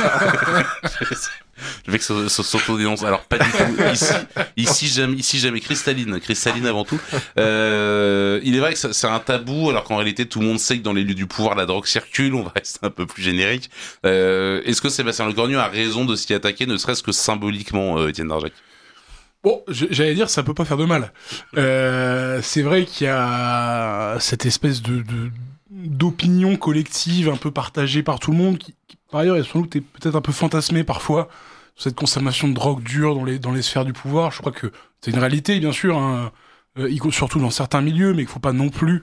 dire. Je vais que ça s'auto-dénonce. Alors pas du tout. Ici, ici jamais, ici jamais cristalline, cristalline avant tout. Euh, il est vrai que ça, c'est un tabou, alors qu'en réalité tout le monde sait que dans les lieux du pouvoir la drogue circule. On va rester un peu plus générique. Euh, est-ce que Sébastien Lecornu a raison de s'y attaquer, ne serait-ce que symboliquement, euh, Étienne Darjac? Bon, j'allais dire, ça peut pas faire de mal. Euh, c'est vrai qu'il y a cette espèce de, de d'opinion collective un peu partagée par tout le monde, qui, qui par ailleurs est sans doute peut-être un peu fantasmée parfois, cette consommation de drogue dure dans les dans les sphères du pouvoir. Je crois que c'est une réalité, bien sûr, hein, euh, surtout dans certains milieux, mais qu'il faut pas non plus,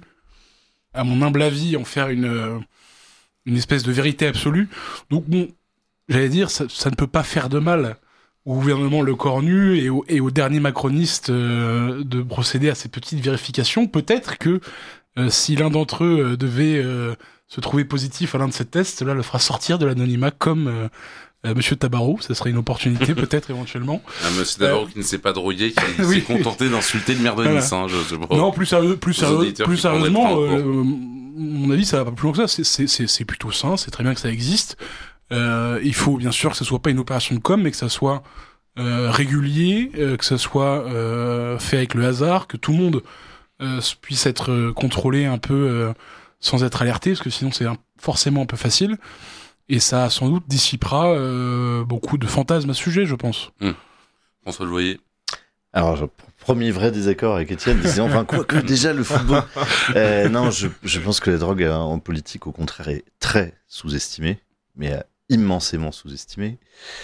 à mon humble avis, en faire une une espèce de vérité absolue. Donc bon, j'allais dire, ça, ça ne peut pas faire de mal au gouvernement Lecornu et aux et au derniers macronistes euh, de procéder à ces petites vérifications. Peut-être que euh, si l'un d'entre eux euh, devait euh, se trouver positif à l'un de ces tests, là, le fera sortir de l'anonymat comme euh, euh, Monsieur Tabarot. Ça serait une opportunité, peut-être, éventuellement. Un Monsieur Tabarot euh... qui ne s'est pas drogué, qui oui. s'est contenté d'insulter le maire de Nice. Voilà. Hein, je, je... Non, plus, sérieux, plus, sérieux, plus sérieusement, euh, mon avis, ça va pas plus loin que ça. C'est, c'est, c'est, c'est plutôt sain, c'est très bien que ça existe. Euh, il faut bien sûr que ce soit pas une opération de com, mais que ça soit euh, régulier, euh, que ça soit euh, fait avec le hasard, que tout le monde euh, puisse être euh, contrôlé un peu euh, sans être alerté, parce que sinon c'est un, forcément un peu facile. Et ça sans doute dissipera euh, beaucoup de fantasmes à ce sujet, je pense. Mmh. François Devoyer. Alors, je, premier vrai désaccord avec Étienne, disant enfin quoi que déjà le football. Euh, non, je, je pense que la drogue en politique, au contraire, est très sous-estimée, mais euh, immensément sous-estimé,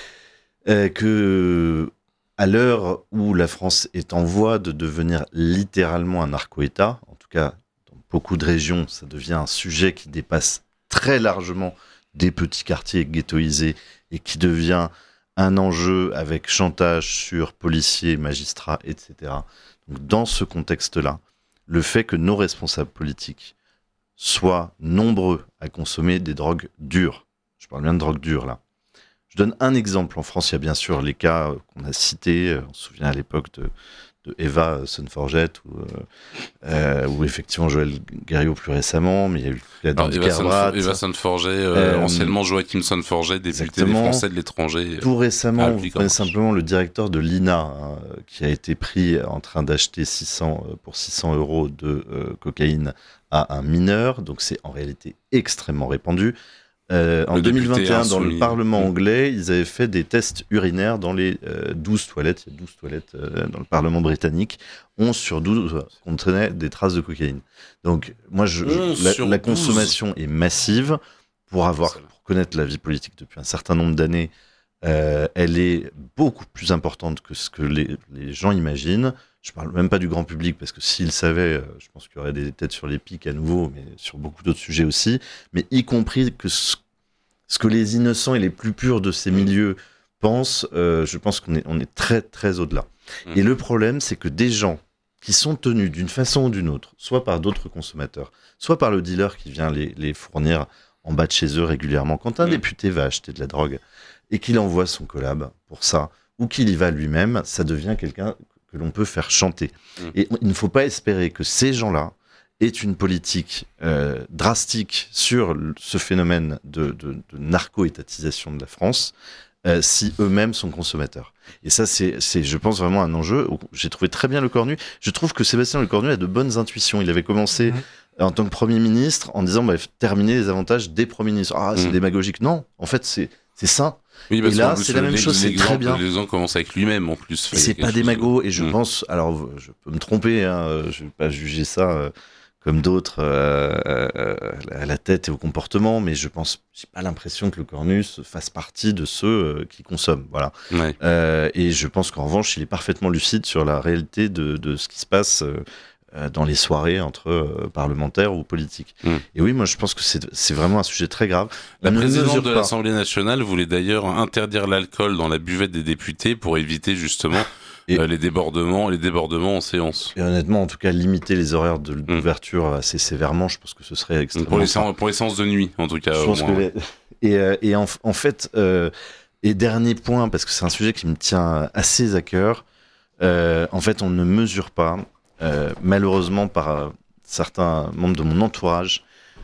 euh, que à l'heure où la France est en voie de devenir littéralement un narco-État, en tout cas dans beaucoup de régions, ça devient un sujet qui dépasse très largement des petits quartiers ghettoisés et qui devient un enjeu avec chantage sur policiers, magistrats, et cetera. Donc dans ce contexte-là, le fait que nos responsables politiques soient nombreux à consommer des drogues dures, je parle bien de drogue dure, là. Je donne un exemple. En France, il y a bien sûr les cas qu'on a cités. On se souvient à l'époque de, de Eva Sonforget, ou, euh, ou effectivement Joël Guerriau plus récemment, mais il y a eu la Alors, Eva, Sonf- Eva Sonforget, euh, euh, anciennement Joachim Sonforget, député des Français de l'étranger. Tout récemment, vous prenez simplement le directeur de l'I N A, hein, qui a été pris en train d'acheter six cents, pour six cents euros de euh, cocaïne à un mineur. Donc c'est en réalité extrêmement répandu. Euh, en deux mille vingt et un, dans le Parlement anglais, ils avaient fait des tests urinaires dans les euh, douze toilettes. Il y a douze toilettes euh, dans le Parlement britannique. onze sur douze contenaient des traces de cocaïne. Donc, moi, je, je, la, la consommation est massive. Pour avoir, pour connaître la vie politique depuis un certain nombre d'années, euh, elle est beaucoup plus importante que ce que les, les gens imaginent. Je parle même pas du grand public, parce que s'ils savaient, je pense qu'il y aurait des têtes sur les pics à nouveau, mais sur beaucoup d'autres sujets aussi, mais y compris que ce, ce que les innocents et les plus purs de ces milieux pensent, euh, je pense qu'on est, on est très, très au-delà. Mmh. Et le problème, c'est que des gens qui sont tenus d'une façon ou d'une autre, soit par d'autres consommateurs, soit par le dealer qui vient les, les fournir en bas de chez eux régulièrement, quand un mmh. député va acheter de la drogue et qu'il envoie son collab pour ça, ou qu'il y va lui-même, ça devient quelqu'un que l'on peut faire chanter. Mmh. Et il ne faut pas espérer que ces gens-là aient une politique euh, drastique sur ce phénomène de, de, de narco-étatisation de la France. euh, si eux-mêmes sont consommateurs. Et ça, c'est, c'est, je pense, vraiment un enjeu. J'ai trouvé très bien Lecornu. Je trouve que Sébastien Lecornu a de bonnes intuitions. Il avait commencé mmh. en tant que Premier ministre en disant bah, terminer les avantages des Premiers ministres. Ah, c'est mmh. démagogique. Non, en fait, c'est, c'est ça. Oui, et là, c'est la même chose, c'est très bien. Les gens commencent avec lui-même en plus. Et c'est pas démago. Et je mmh. pense, alors, je peux me tromper, hein, je vais pas juger ça. Euh, comme d'autres, euh, euh, à la tête et au comportement, mais je pense, j'ai pas l'impression que le Cornus fasse partie de ceux euh, qui consomment, voilà. Ouais. Euh, et je pense qu'en revanche, il est parfaitement lucide sur la réalité de, de ce qui se passe euh, dans les soirées entre euh, parlementaires ou politiques. Mm. Et oui, moi, je pense que c'est, c'est vraiment un sujet très grave. La présidente de l'Assemblée nationale voulait d'ailleurs interdire l'alcool dans la buvette des députés pour éviter justement Et euh, les débordements, les débordements en séance. Et honnêtement, en tout cas, limiter les horaires de, d'ouverture mmh. assez sévèrement, je pense que ce serait extrêmement... Pour les, séances, pour les séances de nuit, en tout cas. Je pense que les... Et, euh, et en, en fait, euh, et dernier point, parce que c'est un sujet qui me tient assez à cœur, euh, en fait, on ne mesure pas, euh, malheureusement par euh, certains membres de mon entourage,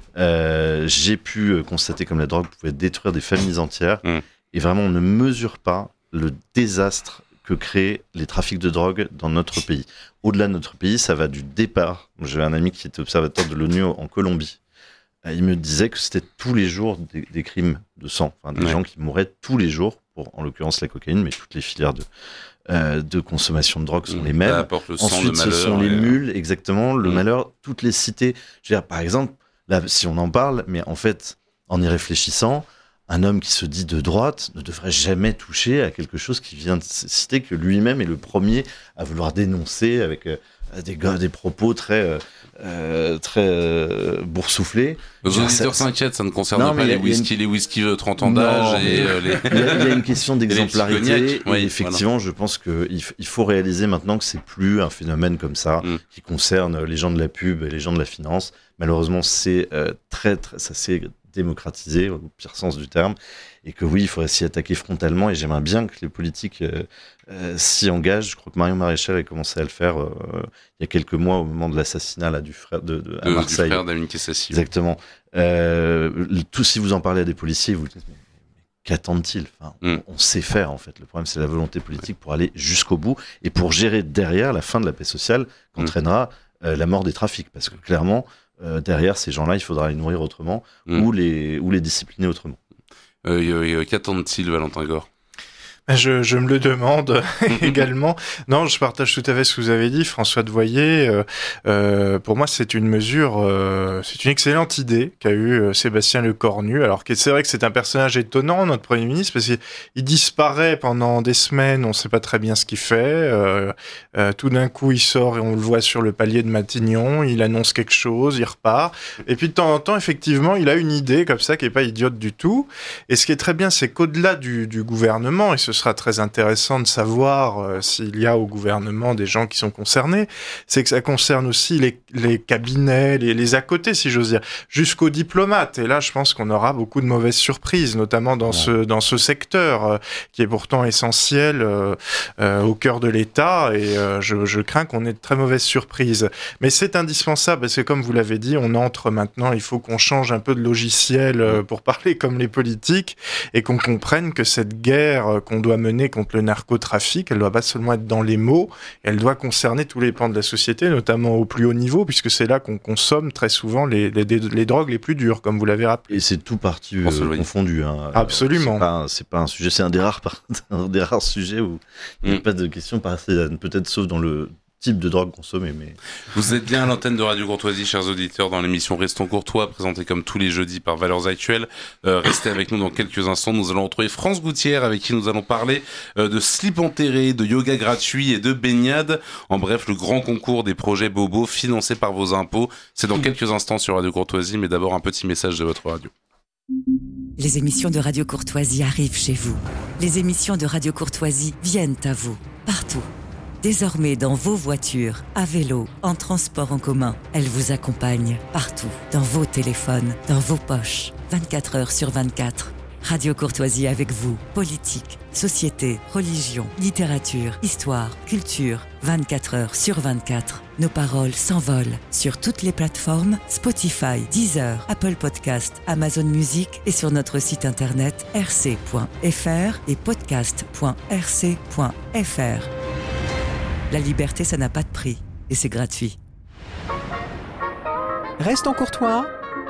euh, j'ai pu constater comme la drogue pouvait détruire des familles entières, mmh. et vraiment, on ne mesure pas le désastre que créent les trafics de drogue dans notre pays. Au-delà de notre pays, ça va du départ. J'ai un ami qui était observateur de l'ONU en Colombie. Il me disait que c'était tous les jours des, des crimes de sang, enfin, des ouais. gens qui mouraient tous les jours, pour en l'occurrence la cocaïne, mais toutes les filières de, euh, de consommation de drogue sont mmh, les mêmes. Le sang, Ensuite, le malheur, ce sont les et... mules, exactement, le mmh. malheur, toutes les cités. Je veux dire, par exemple, là, si on en parle, mais en fait, en y réfléchissant, un homme qui se dit de droite ne devrait jamais toucher à quelque chose qui vient de citer, que lui-même est le premier à vouloir dénoncer avec euh, des, des propos très, euh, très euh, boursouflés. Les auditeurs s'inquiètent, ça ne concerne non, pas les whisky, une... les whisky trente ans d'âge. Et, euh, les... il, y a, il y a une question d'exemplarité. Et oui, effectivement, voilà. Je pense qu'il il faut réaliser maintenant que c'est plus un phénomène comme ça mm. qui concerne les gens de la pub et les gens de la finance. Malheureusement, c'est euh, très, très, ça s'est démocratisé, au pire sens du terme, et que oui, il faudrait s'y attaquer frontalement, et j'aimerais bien que les politiques euh, euh, s'y engagent. Je crois que Marion Maréchal a commencé à le faire euh, il y a quelques mois, au moment de l'assassinat là, du frère de, de, à de, Marseille. Du frère d'Amin Kessassi. Exactement. Euh, tout, si vous en parlez à des policiers, vous dites, mais, mais qu'attendent-ils enfin, mm. on, on sait faire, en fait. Le problème, c'est la volonté politique pour aller jusqu'au bout, et pour gérer derrière la fin de la paix sociale qu'entraînera mm. euh, la mort des trafics, parce que clairement, Euh, derrière ces gens-là, il faudra les nourrir autrement mmh. ou, les, ou les discipliner autrement. Euh, euh, qu'attendent-ils, Valentin Gore ? Je, je me le demande également. Non, je partage tout à fait ce que vous avez dit, François Devoyer. Euh, euh, pour moi, c'est une mesure, euh, c'est une excellente idée qu'a eu euh, Sébastien Lecornu. Alors que c'est vrai que c'est un personnage étonnant, notre Premier ministre, parce qu'il disparaît pendant des semaines, on ne sait pas très bien ce qu'il fait. Euh, euh, tout d'un coup, il sort et on le voit sur le palier de Matignon, il annonce quelque chose, il repart. Et puis de temps en temps, effectivement, il a une idée comme ça qui n'est pas idiote du tout. Et ce qui est très bien, c'est qu'au-delà du, du gouvernement, et ce sera très intéressant de savoir euh, s'il y a au gouvernement des gens qui sont concernés, c'est que ça concerne aussi les, les cabinets, les, les à côté, si j'ose dire, jusqu'aux diplomates. Et là, je pense qu'on aura beaucoup de mauvaises surprises, notamment dans, ouais. ce, dans ce secteur euh, qui est pourtant essentiel euh, euh, au cœur de l'État. Et euh, je, je crains qu'on ait de très mauvaises surprises. Mais c'est indispensable, parce que comme vous l'avez dit, on entre maintenant, il faut qu'on change un peu de logiciel euh, pour parler comme les politiques, et qu'on comprenne que cette guerre euh, qu'on doit mener contre le narcotrafic, elle doit pas seulement être dans les mots, elle doit concerner tous les pans de la société, notamment au plus haut niveau, puisque c'est là qu'on consomme très souvent les, les, les drogues les plus dures, comme vous l'avez rappelé. Et c'est tout parti euh, confondu. Hein. Absolument. C'est pas, c'est pas un sujet, c'est un des rares, un des rares sujets où il n'y a mm. pas de question partisane, peut-être sauf dans le type de drogue consommée. Mais... Vous êtes bien à l'antenne de Radio Courtoisie, chers auditeurs, dans l'émission Restons Courtois, présentée comme tous les jeudis par Valeurs Actuelles. Euh, restez avec nous dans quelques instants. Nous allons retrouver France Gouttière, avec qui nous allons parler euh, de slip enterré, de yoga gratuit et de baignade. En bref, le grand concours des projets bobos financés par vos impôts. C'est dans quelques instants sur Radio Courtoisie, mais d'abord un petit message de votre radio. Les émissions de Radio Courtoisie arrivent chez vous. Les émissions de Radio Courtoisie viennent à vous, partout. Désormais dans vos voitures, à vélo, en transport en commun, elles vous accompagnent partout, dans vos téléphones, dans vos poches, vingt-quatre heures sur vingt-quatre. Radio Courtoisie avec vous. Politique, société, religion, littérature, histoire, culture. vingt-quatre heures sur vingt-quatre. Nos paroles s'envolent sur toutes les plateformes Spotify, Deezer, Apple Podcast, Amazon Music et sur notre site internet r c point f r et podcast point r c point f r. La liberté, ça n'a pas de prix et c'est gratuit. Restons courtois.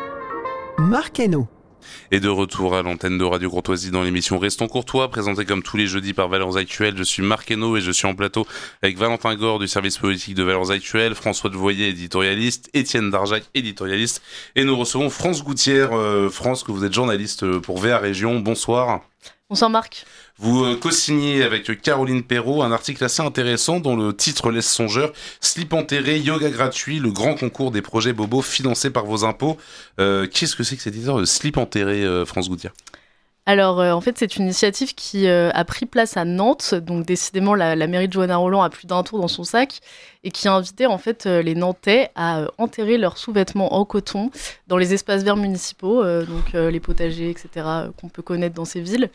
Marc Hainaut. Et de retour à l'antenne de Radio Courtoisie dans l'émission Restons Courtois, présentée comme tous les jeudis par Valeurs Actuelles. Je suis Marc Hainaut et je suis en plateau avec Valentin Gore du service politique de Valeurs Actuelles, François Devoyer, éditorialiste, Étienne Darjac, éditorialiste, et nous recevons France Gouttière. Euh, France, que vous êtes journaliste pour V A Région. Bonsoir. Bonsoir Marc. Vous euh, co-signez avec Caroline Perrault un article assez intéressant dont le titre laisse songeur. Slip enterré, yoga gratuit, le grand concours des projets bobos financés par vos impôts. Euh, Qu'est-ce que c'est que cette histoire de slip enterré, euh, France Gouttière ? Alors euh, en fait c'est une initiative qui euh, a pris place à Nantes, donc décidément la, la mairie de Johanna Roland a plus d'un tour dans son sac, et qui a invité en fait euh, les Nantais à euh, enterrer leurs sous-vêtements en coton dans les espaces verts municipaux, euh, donc euh, les potagers, et cetera, euh, qu'on peut connaître dans ces villes.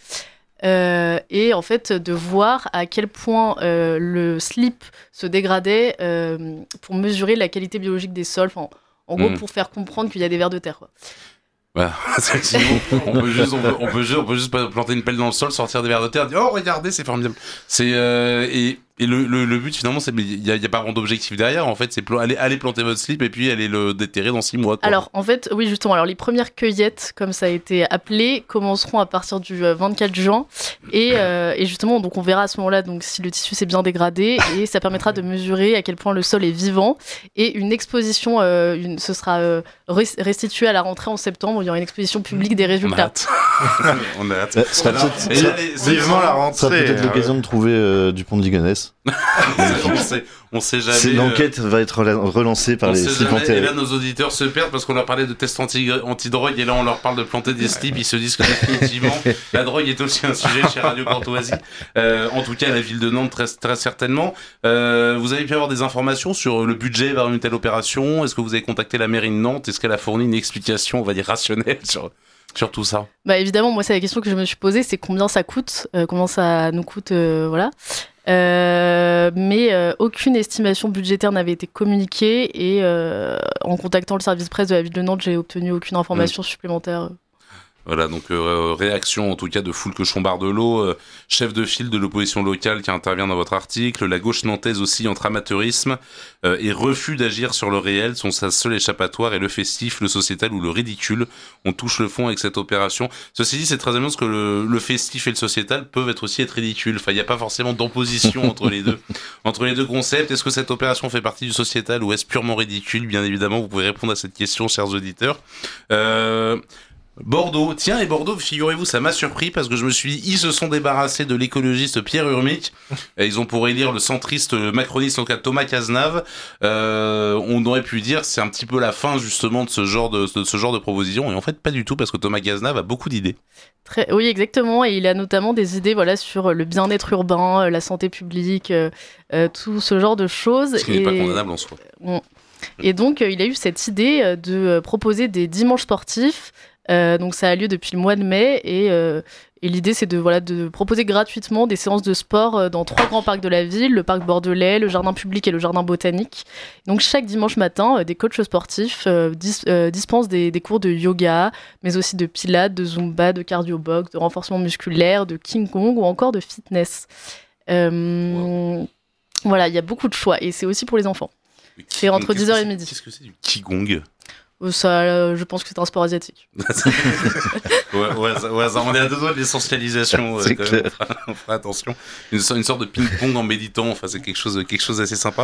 Euh, et en fait de voir à quel point euh, le slip se dégradait euh, pour mesurer la qualité biologique des sols, enfin, en gros mmh. pour faire comprendre qu'il y a des vers de terre, quoi. Voilà. Sinon, on peut juste, on peut, on peut juste, on peut juste planter une pelle dans le sol, sortir des vers de terre, dire oh regardez c'est formidable. C'est euh, et et le, le le but finalement c'est il y a, y a pas vraiment d'objectif derrière en fait, c'est pl- aller aller planter votre slip et puis aller le déterrer dans six mois. Quoi. Alors en fait oui justement alors les premières cueillettes comme ça a été appelé commenceront à partir du vingt-quatre juin et euh, et justement donc on verra à ce moment-là donc si le tissu s'est bien dégradé et ça permettra de mesurer à quel point le sol est vivant et une exposition euh, une ce sera euh, restitué à la rentrée en septembre. Il y aura une exposition publique des résultats. On a hâte. Ça sera peut-être, vivement la rentrée. Ça sera peut-être l'occasion de trouver euh, Dupont de Ligonnès. on sait, on sait jamais. C'est, l'enquête euh, va être relancée par on les slips enterrés. Et là, nos auditeurs se perdent parce qu'on leur parlait de tests anti- anti-drogue et là, on leur parle de planter des slips. Ils se disent que définitivement, la drogue est aussi un sujet chez Radio Courtoisie. Euh, en tout cas, la ville de Nantes, très, très certainement. Euh, vous avez pu avoir des informations sur le budget vers une telle opération? Est-ce que vous avez contacté la mairie de Nantes? Est-ce qu'elle a fourni une explication, on va dire, rationnelle sur... sur tout ça? Bah évidemment, moi c'est la question que je me suis posée, c'est combien ça coûte, euh, combien ça nous coûte, euh, voilà. Euh, mais euh, aucune estimation budgétaire n'avait été communiquée et euh, en contactant le service presse de la ville de Nantes, j'ai obtenu aucune information mmh. supplémentaire. Voilà, donc euh, réaction en tout cas de Foulque Chombardelot, euh, chef de file de l'opposition locale qui intervient dans votre article. La gauche nantaise aussi entre amateurisme euh, et refus d'agir sur le réel sont sa seule échappatoire et le festif, le sociétal ou le ridicule. On touche le fond avec cette opération. Ceci dit, c'est très amusant parce que le, le festif et le sociétal peuvent être aussi être ridicules. Enfin, il n'y a pas forcément d'opposition entre les deux, entre les deux concepts. Est-ce que cette opération fait partie du sociétal ou est-ce purement ridicule? Bien évidemment, vous pouvez répondre à cette question, chers auditeurs. Euh... Bordeaux, tiens, et Bordeaux, figurez-vous, ça m'a surpris parce que je me suis dit, ils se sont débarrassés de l'écologiste Pierre Urmic, et ils ont pour élire le centriste, le macroniste, en cas Thomas Cazenave. Euh, on aurait pu dire, c'est un petit peu la fin justement de ce genre de, de ce genre de proposition, et en fait pas du tout parce que Thomas Cazenave a beaucoup d'idées. Très, oui, exactement, et il a notamment des idées, voilà, sur le bien-être urbain, la santé publique, euh, euh, tout ce genre de choses. Ce qui et... n'est pas condamnable en soi. On... Et donc, euh, il a eu cette idée de proposer des dimanches sportifs. Euh, donc ça a lieu depuis le mois de mai et, euh, et l'idée c'est de, voilà, de proposer gratuitement des séances de sport dans trois grands parcs de la ville, le parc bordelais, le jardin public et le jardin botanique. Donc chaque dimanche matin, des coachs sportifs euh, dis, euh, dispensent des, des cours de yoga, mais aussi de pilates, de zumba, de cardio-box, de renforcement musculaire, de King Kong ou encore de fitness. Euh, wow. Voilà, il y a beaucoup de choix et c'est aussi pour les enfants. C'est entre dix heures et midi. Qu'est-ce que c'est du Qigong ? Ça, euh, je pense que c'est un sport asiatique. ouais, ouais, ça, ouais, ça, on est à deux doigts de l'essentialisation. Euh, quand même, on, fera, on fera attention. Une, une sorte de ping-pong en méditant. Enfin, c'est quelque chose, quelque chose d'assez sympa.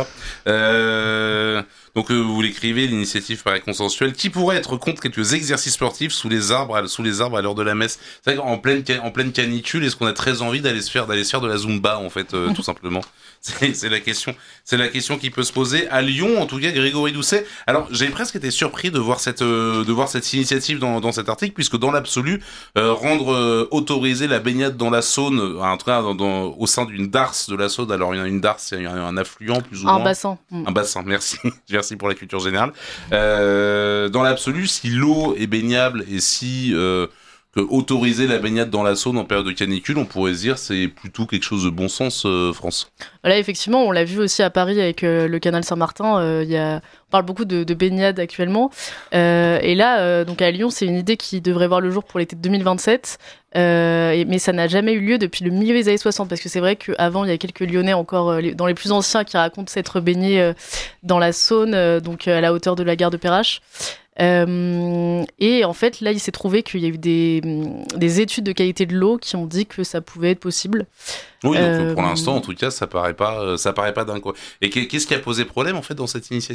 Euh, donc, euh, vous l'écrivez, l'initiative paraît consensuelle. Qui pourrait être contre quelques exercices sportifs sous les arbres, à, sous les arbres à l'heure de la messe? C'est vrai qu'en pleine, en pleine canicule, est-ce qu'on a très envie d'aller se faire, d'aller se faire de la zumba, en fait, euh, tout simplement? C'est, c'est la question, c'est la question qui peut se poser à Lyon, en tout cas, Grégory Doucet. Alors, j'ai presque été surpris de voir cette, euh, de voir cette initiative dans, dans cet article, puisque dans l'absolu, euh, rendre euh, autoriser la baignade dans la Saône, en tout cas, dans, dans, au sein d'une darse de la Saône. Alors, il y a une darse, c'est un, un affluent plus ou un moins. Un bassin. Un bassin. Merci, merci pour la culture générale. Euh, dans l'absolu, si l'eau est baignable et si euh, que autoriser la baignade dans la Saône en période de canicule, on pourrait se dire c'est plutôt quelque chose de bon sens, euh, France. Voilà, effectivement, on l'a vu aussi à Paris avec euh, le canal Saint-Martin. Euh, y a... On parle beaucoup de, de baignade actuellement. Euh, et là, euh, donc à Lyon, c'est une idée qui devrait voir le jour pour l'été de deux mille vingt-sept. Euh, et, mais ça n'a jamais eu lieu depuis le milieu des années soixante. Parce que c'est vrai qu'avant, il y a quelques Lyonnais encore, euh, les, dans les plus anciens, qui racontent s'être baignés euh, dans la Saône, euh, donc à la hauteur de la gare de Perrache. Euh, et en fait, là, il s'est trouvé qu'il y a eu des, des études de qualité de l'eau qui ont dit que ça pouvait être possible. Oui, donc euh, pour l'instant, en tout cas, ça paraît pas, ça paraît pas dingue, quoi. Et qu'est-ce qui a posé problème, en fait, dans cette initiative ?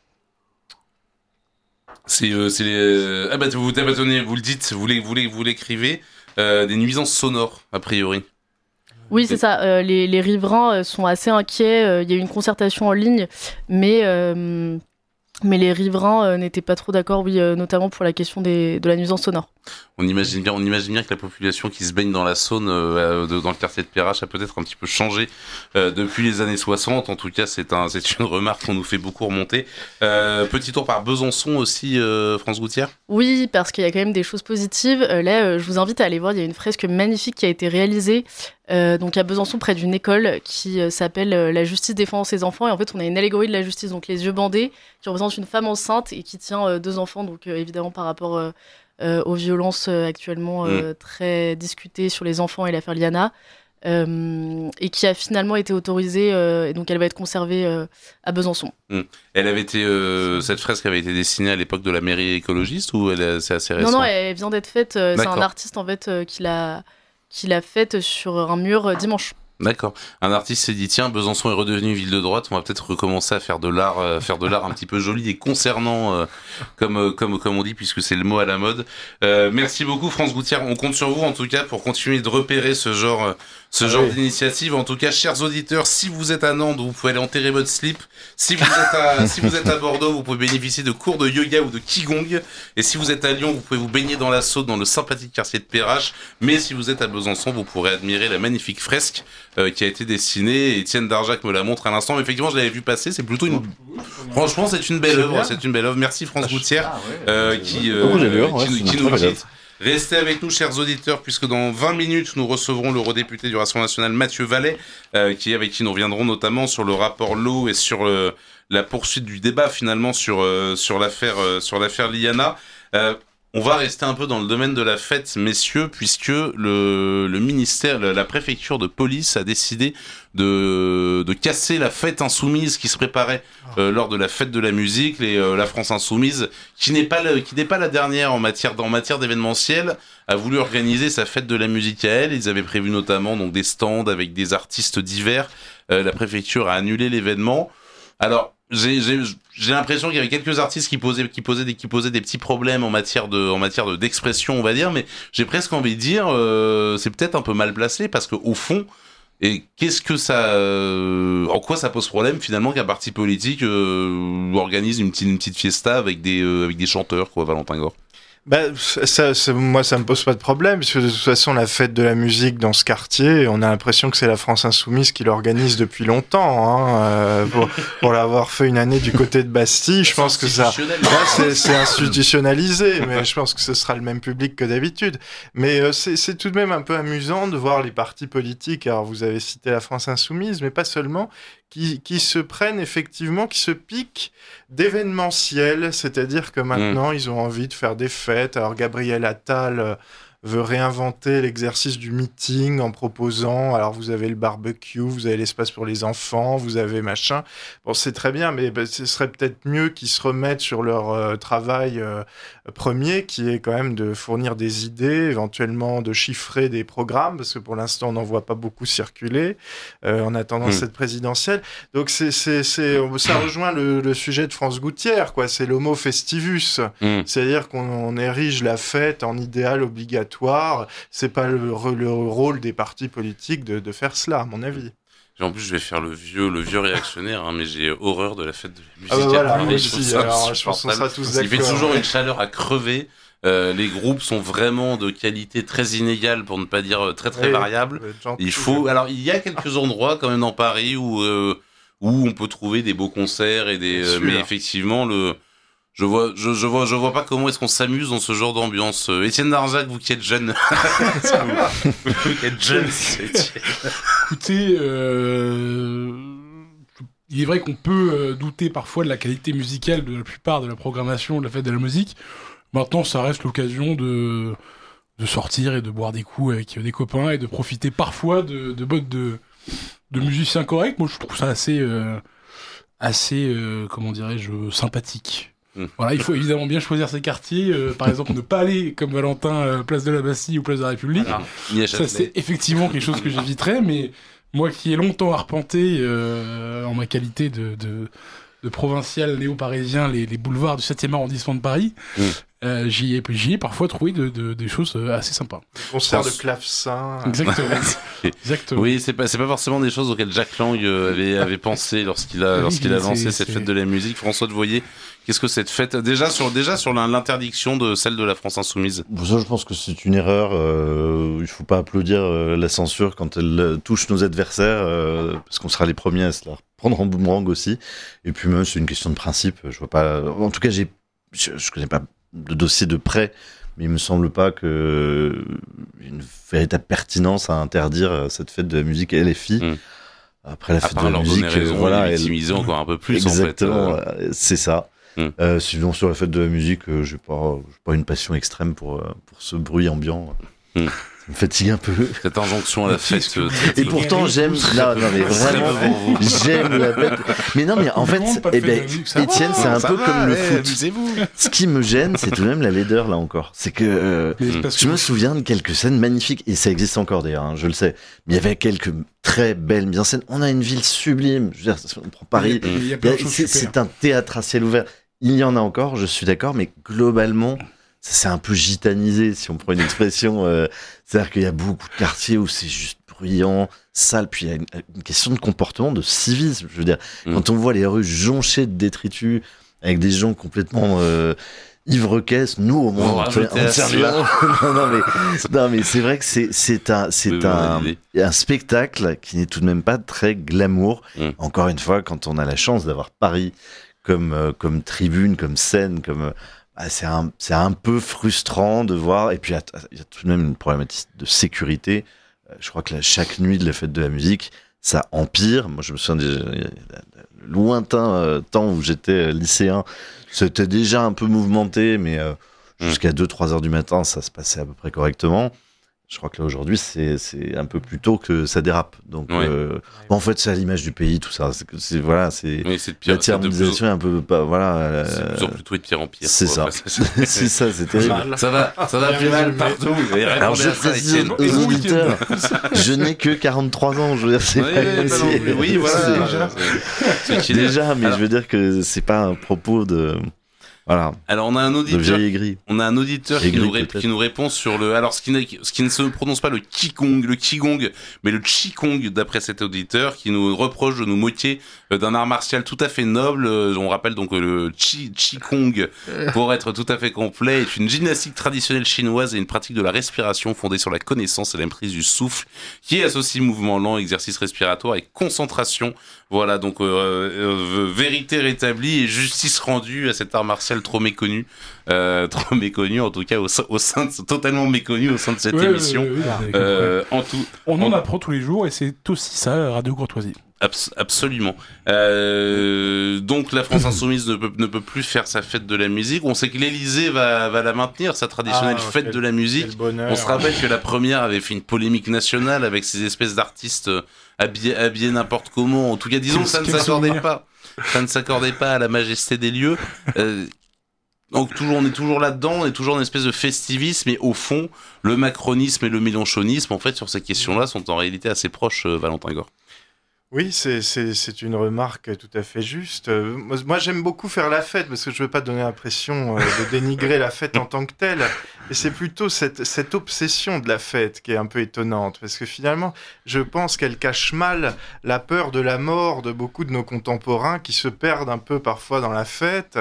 C'est, euh, c'est les... euh, ah bah vous, vous le dites, vous, les, vous, les, vous l'écrivez, euh, des nuisances sonores, a priori. Oui, c'est ça. Euh, les, les riverains sont assez inquiets. Euh, il y a eu une concertation en ligne, mais... Euh, Mais les riverains euh, n'étaient pas trop d'accord, oui, euh, notamment pour la question des, de la nuisance sonore. On imagine bien, on imagine bien que la population qui se baigne dans la Saône, euh, de, dans le quartier de Perrache, a peut-être un petit peu changé euh, depuis les années soixante. En tout cas, c'est un, c'est une remarque qu'on nous fait beaucoup remonter. Euh, petit tour par Besançon aussi, euh, France Gouttière. Oui, parce qu'il y a quand même des choses positives. Euh, là, euh, je vous invite à aller voir. Il y a une fresque magnifique qui a été réalisée. Euh, donc à Besançon, près d'une école qui euh, s'appelle euh, La justice défend ses enfants. Et en fait, on a une allégorie de la justice, donc les yeux bandés, qui représente une femme enceinte et qui tient euh, deux enfants. Donc euh, évidemment, par rapport euh, euh, aux violences euh, actuellement euh, mmh. très discutées sur les enfants et l'affaire Liana. Euh, et qui a finalement été autorisée, euh, et donc elle va être conservée euh, à Besançon. Mmh. Elle avait été, euh, cette fresque avait été dessinée à l'époque de la mairie écologiste ou elle, c'est assez récent ? Non, non, elle vient d'être faite. Euh, c'est un artiste en fait euh, qui l'a, qui l'a faite sur un mur euh, dimanche. D'accord. Un artiste s'est dit tiens, Besançon est redevenu ville de droite, on va peut-être recommencer à faire de l'art, euh, faire de l'art un petit peu joli et concernant, euh, comme euh, comme comme on dit, puisque c'est le mot à la mode. Euh, merci beaucoup, France Gouttière. On compte sur vous en tout cas pour continuer de repérer ce genre euh, ce ah genre oui. d'initiative. En tout cas, chers auditeurs, si vous êtes à Nantes, vous pouvez aller enterrer votre slip. Si vous êtes à si vous êtes à Bordeaux, vous pouvez bénéficier de cours de yoga ou de qigong. Et si vous êtes à Lyon, vous pouvez vous baigner dans la Saône, dans le sympathique quartier de Perrache. Mais si vous êtes à Besançon, vous pourrez admirer la magnifique fresque euh, qui a été dessinée. Étienne Darjac me la montre à l'instant. Effectivement, je l'avais vu passer. C'est plutôt une. Franchement, c'est une belle œuvre. C'est une belle œuvre. Merci France Gouttière euh, qui euh, oh, qui, qui nous quitte. Restez avec nous, chers auditeurs, puisque dans vingt minutes, nous recevrons l'eurodéputé du Rassemblement national, Mathieu Vallet, euh, qui avec qui nous reviendrons notamment sur le rapport L'eau et sur le, la poursuite du débat finalement sur euh, sur l'affaire euh, sur l'affaire Liana. Euh, On va rester un peu dans le domaine de la fête, messieurs, puisque le, le ministère, la préfecture de police a décidé de, de casser la fête insoumise qui se préparait euh, lors de la fête de la musique, les, euh, la France insoumise, qui n'est pas le, qui n'est pas la dernière en matière, en matière d'événementiel, a voulu organiser sa fête de la musique à elle. Ils avaient prévu notamment donc des stands avec des artistes divers. Euh, la préfecture a annulé l'événement. Alors, j'ai, j'ai, j'ai l'impression qu'il y avait quelques artistes qui posaient, qui posaient des, qui posaient des petits problèmes en matière de, en matière de, d'expression, on va dire, mais j'ai presque envie de dire, euh, c'est peut-être un peu mal placé parce que, au fond, et qu'est-ce que ça, euh, en quoi ça pose problème finalement qu'un parti politique, euh, organise une petite, une petite fiesta avec des, euh, avec des chanteurs, quoi, Valentin Gore? Bah, ça, ça, moi, ça me pose pas de problème, parce que de toute façon, la fête de la musique dans ce quartier, on a l'impression que c'est la France insoumise qui l'organise depuis longtemps, hein, euh, pour, pour l'avoir fait une année du côté de Bastille. Je pense que ça, là, c'est, c'est institutionnalisé, mais je pense que ce sera le même public que d'habitude. Mais euh, c'est, c'est tout de même un peu amusant de voir les partis politiques. Alors, vous avez cité la France insoumise, mais pas seulement. Qui, qui se prennent effectivement, qui se piquent d'événementiel, c'est-à-dire que maintenant, mmh. ils ont envie de faire des fêtes. Alors, Gabriel Attal euh, veut réinventer l'exercice du meeting en proposant, alors vous avez le barbecue, vous avez l'espace pour les enfants, vous avez machin. Bon, c'est très bien, mais bah, ce serait peut-être mieux qu'ils se remettent sur leur euh, travail euh, premier, qui est quand même de fournir des idées, éventuellement de chiffrer des programmes, parce que pour l'instant, on n'en voit pas beaucoup circuler euh, en attendant mmh. cette présidentielle. Donc, c'est, c'est, c'est, ça rejoint le, le sujet de France Gouttière, quoi. C'est l'homo festivus. Mmh. C'est-à-dire qu'on on érige la fête en idéal obligatoire. C'est pas le, le rôle des partis politiques de, de faire cela, à mon avis. En plus, je vais faire le vieux, le vieux réactionnaire, hein, mais j'ai horreur de la fête de la musique. Ah bah voilà, Paris, moi aussi, alors je pense qu'on sera tous d'accord. Il fait toujours une chaleur à crever. Euh, les groupes sont vraiment de qualité très inégale, pour ne pas dire très très oui, variable. Il faut, alors il y a quelques endroits quand même dans Paris où euh, où on peut trouver des beaux concerts et des, euh, mais effectivement le Je vois, je, je vois, je vois pas comment est-ce qu'on s'amuse dans ce genre d'ambiance. Euh, Étienne Darzac, vous qui êtes jeune, vous qui êtes jeune, Étienne. Écoutez, euh... il est vrai qu'on peut euh, douter parfois de la qualité musicale de la plupart de la programmation de la fête de la musique. Maintenant, ça reste l'occasion de de sortir et de boire des coups avec des copains et de profiter parfois de de de, de, de musiciens corrects. Moi, je trouve ça assez euh, assez euh, comment dirais-je sympathique. Mmh. Voilà, il faut évidemment bien choisir ses quartiers. Euh, par exemple, ne pas aller comme Valentin, euh, place de la Bastille ou place de la République. Alors, ça, c'est effectivement quelque chose que j'éviterais. Mais moi, qui ai longtemps arpenté euh, en ma qualité de, de, de provincial néo-parisien les, les boulevards du septième arrondissement de Paris, mmh. euh, j'y ai, j'y ai parfois trouvé de, de, des choses assez sympas. Concert de clavecin. Exactement. Exactement. Oui, c'est pas c'est pas forcément des choses auxquelles Jack Lang avait avait pensé lorsqu'il a lorsqu'il a lancé cette fête de la musique. François de Voyer, qu'est-ce que cette fête déjà sur déjà sur l'interdiction de celle de la France insoumise? Bon, ça, je pense que c'est une erreur. Euh, il faut pas applaudir euh, la censure quand elle euh, touche nos adversaires, euh, parce qu'on sera les premiers à se la prendre en boomerang aussi. Et puis même, c'est une question de principe. Je vois pas. En tout cas, j'ai je, je connais pas de dossier de près, mais il me semble pas que une véritable pertinence à interdire cette fête de la musique L F I. Mmh. Après la fête de la musique, raison, voilà, elle victimiser encore un peu plus. Exactement, en fait, euh... c'est ça. Mmh. Euh, sinon sur la fête de la musique, euh, j'ai pas, j'ai pas une passion extrême pour euh, pour ce bruit ambiant. Mmh. Ça me fatigue un peu. Cette injonction à la fête. Euh, et pourtant j'aime. Non, non mais vraiment, j'aime la fête. Mais non, mais en fait, eh ben, Étienne, c'est un peu va, comme le foot. Ce qui me gêne, c'est tout de même la laideur là encore. C'est que euh, je me souviens de quelques scènes magnifiques et ça existe encore d'ailleurs, hein, je le sais. Mais il y avait quelques très belles mises en scène. On a une ville sublime. Je veux dire, on prend Paris. Il y a, il y a, c'est, c'est un théâtre à ciel ouvert. Il y en a encore, je suis d'accord, mais globalement, ça s'est un peu gitanisé, si on prend une expression. Euh, c'est-à-dire qu'il y a beaucoup de quartiers où c'est juste bruyant, sale, puis il y a une, une question de comportement, de civisme. Je veux dire, mmh. quand on voit les rues jonchées de détritus, avec des gens complètement euh, ivre-caisse, nous au moins, on, on sert rien. non, non, mais, non, mais c'est vrai que c'est, c'est, un, c'est un, un spectacle qui n'est tout de même pas très glamour. Mmh. Encore une fois, quand on a la chance d'avoir Paris comme euh, comme tribune, comme scène, comme euh, bah, c'est un c'est un peu frustrant de voir. Et puis il y a tout de même une problématique de sécurité. Euh, je crois que là, chaque nuit de la fête de la musique, ça empire. Moi, je me souviens des le lointain euh, temps où j'étais lycéen, c'était déjà un peu mouvementé, mais euh, jusqu'à deux trois heures du matin, ça se passait à peu près correctement. Je crois que là aujourd'hui c'est c'est un peu plus tôt que ça dérape. Donc oui. euh, bon, en fait c'est à l'image du pays tout ça. C'est, c'est voilà c'est, oui, c'est de pire, la thermalisation est un peu pas voilà. Euh, c'est de plus en plus tôt et de pire en pire. C'est ça. c'est, c'est ça c'est terrible. Ça va ça va plus mal partout. Alors je précise aux auditeurs, je n'ai que quarante-trois ans. Je veux dire c'est oui, pas oui, si, non, oui voilà. C'est, c'est, c'est déjà mais Alors, je veux dire que c'est pas un propos de Voilà. Alors on a un auditeur, on a un auditeur qui nous, ré- qui nous répond sur le, alors ce qui, ce qui ne se prononce pas le Qigong, le Qigong, mais le Qigong d'après cet auditeur qui nous reproche de nous moquer d'un art martial tout à fait noble. On rappelle donc que le Qi, Qigong, pour être tout à fait complet, est une gymnastique traditionnelle chinoise et une pratique de la respiration fondée sur la connaissance et la maîtrise du souffle, qui associe mouvement lent, exercice respiratoire et concentration. Voilà, donc euh, euh, vérité rétablie et justice rendue à cet art martial trop méconnu, euh, trop méconnu en tout cas au, au sein de, totalement méconnu au sein de cette oui, émission. Oui, oui, oui, euh, en tout, on en, en apprend tous les jours et c'est aussi ça Radio Courtoisie. Abs- absolument. Euh, donc la France insoumise ne peut, ne peut plus faire sa fête de la musique. On sait que l'Élysée va, va la maintenir, sa traditionnelle ah, fête quel, de la musique. On se rappelle que la première avait fait une polémique nationale avec ces espèces d'artistes habillés, habillés n'importe comment. En tout cas, disons que ça ne s'accordait pas. Ça ne s'accordait pas à la majesté des lieux. Euh, donc toujours, on est toujours là-dedans, on est toujours une espèce de festivisme, et au fond, le macronisme et le mélenchonisme, en fait, sur ces questions-là, sont en réalité assez proches, euh, Valentin Gore. Oui, c'est, c'est, c'est une remarque tout à fait juste. Euh, moi, moi, j'aime beaucoup faire la fête, parce que je veux pas donner l'impression euh, de dénigrer la fête en tant que telle. Et c'est plutôt cette, cette obsession de la fête qui est un peu étonnante, parce que finalement, je pense qu'elle cache mal la peur de la mort de beaucoup de nos contemporains qui se perdent un peu parfois dans la fête,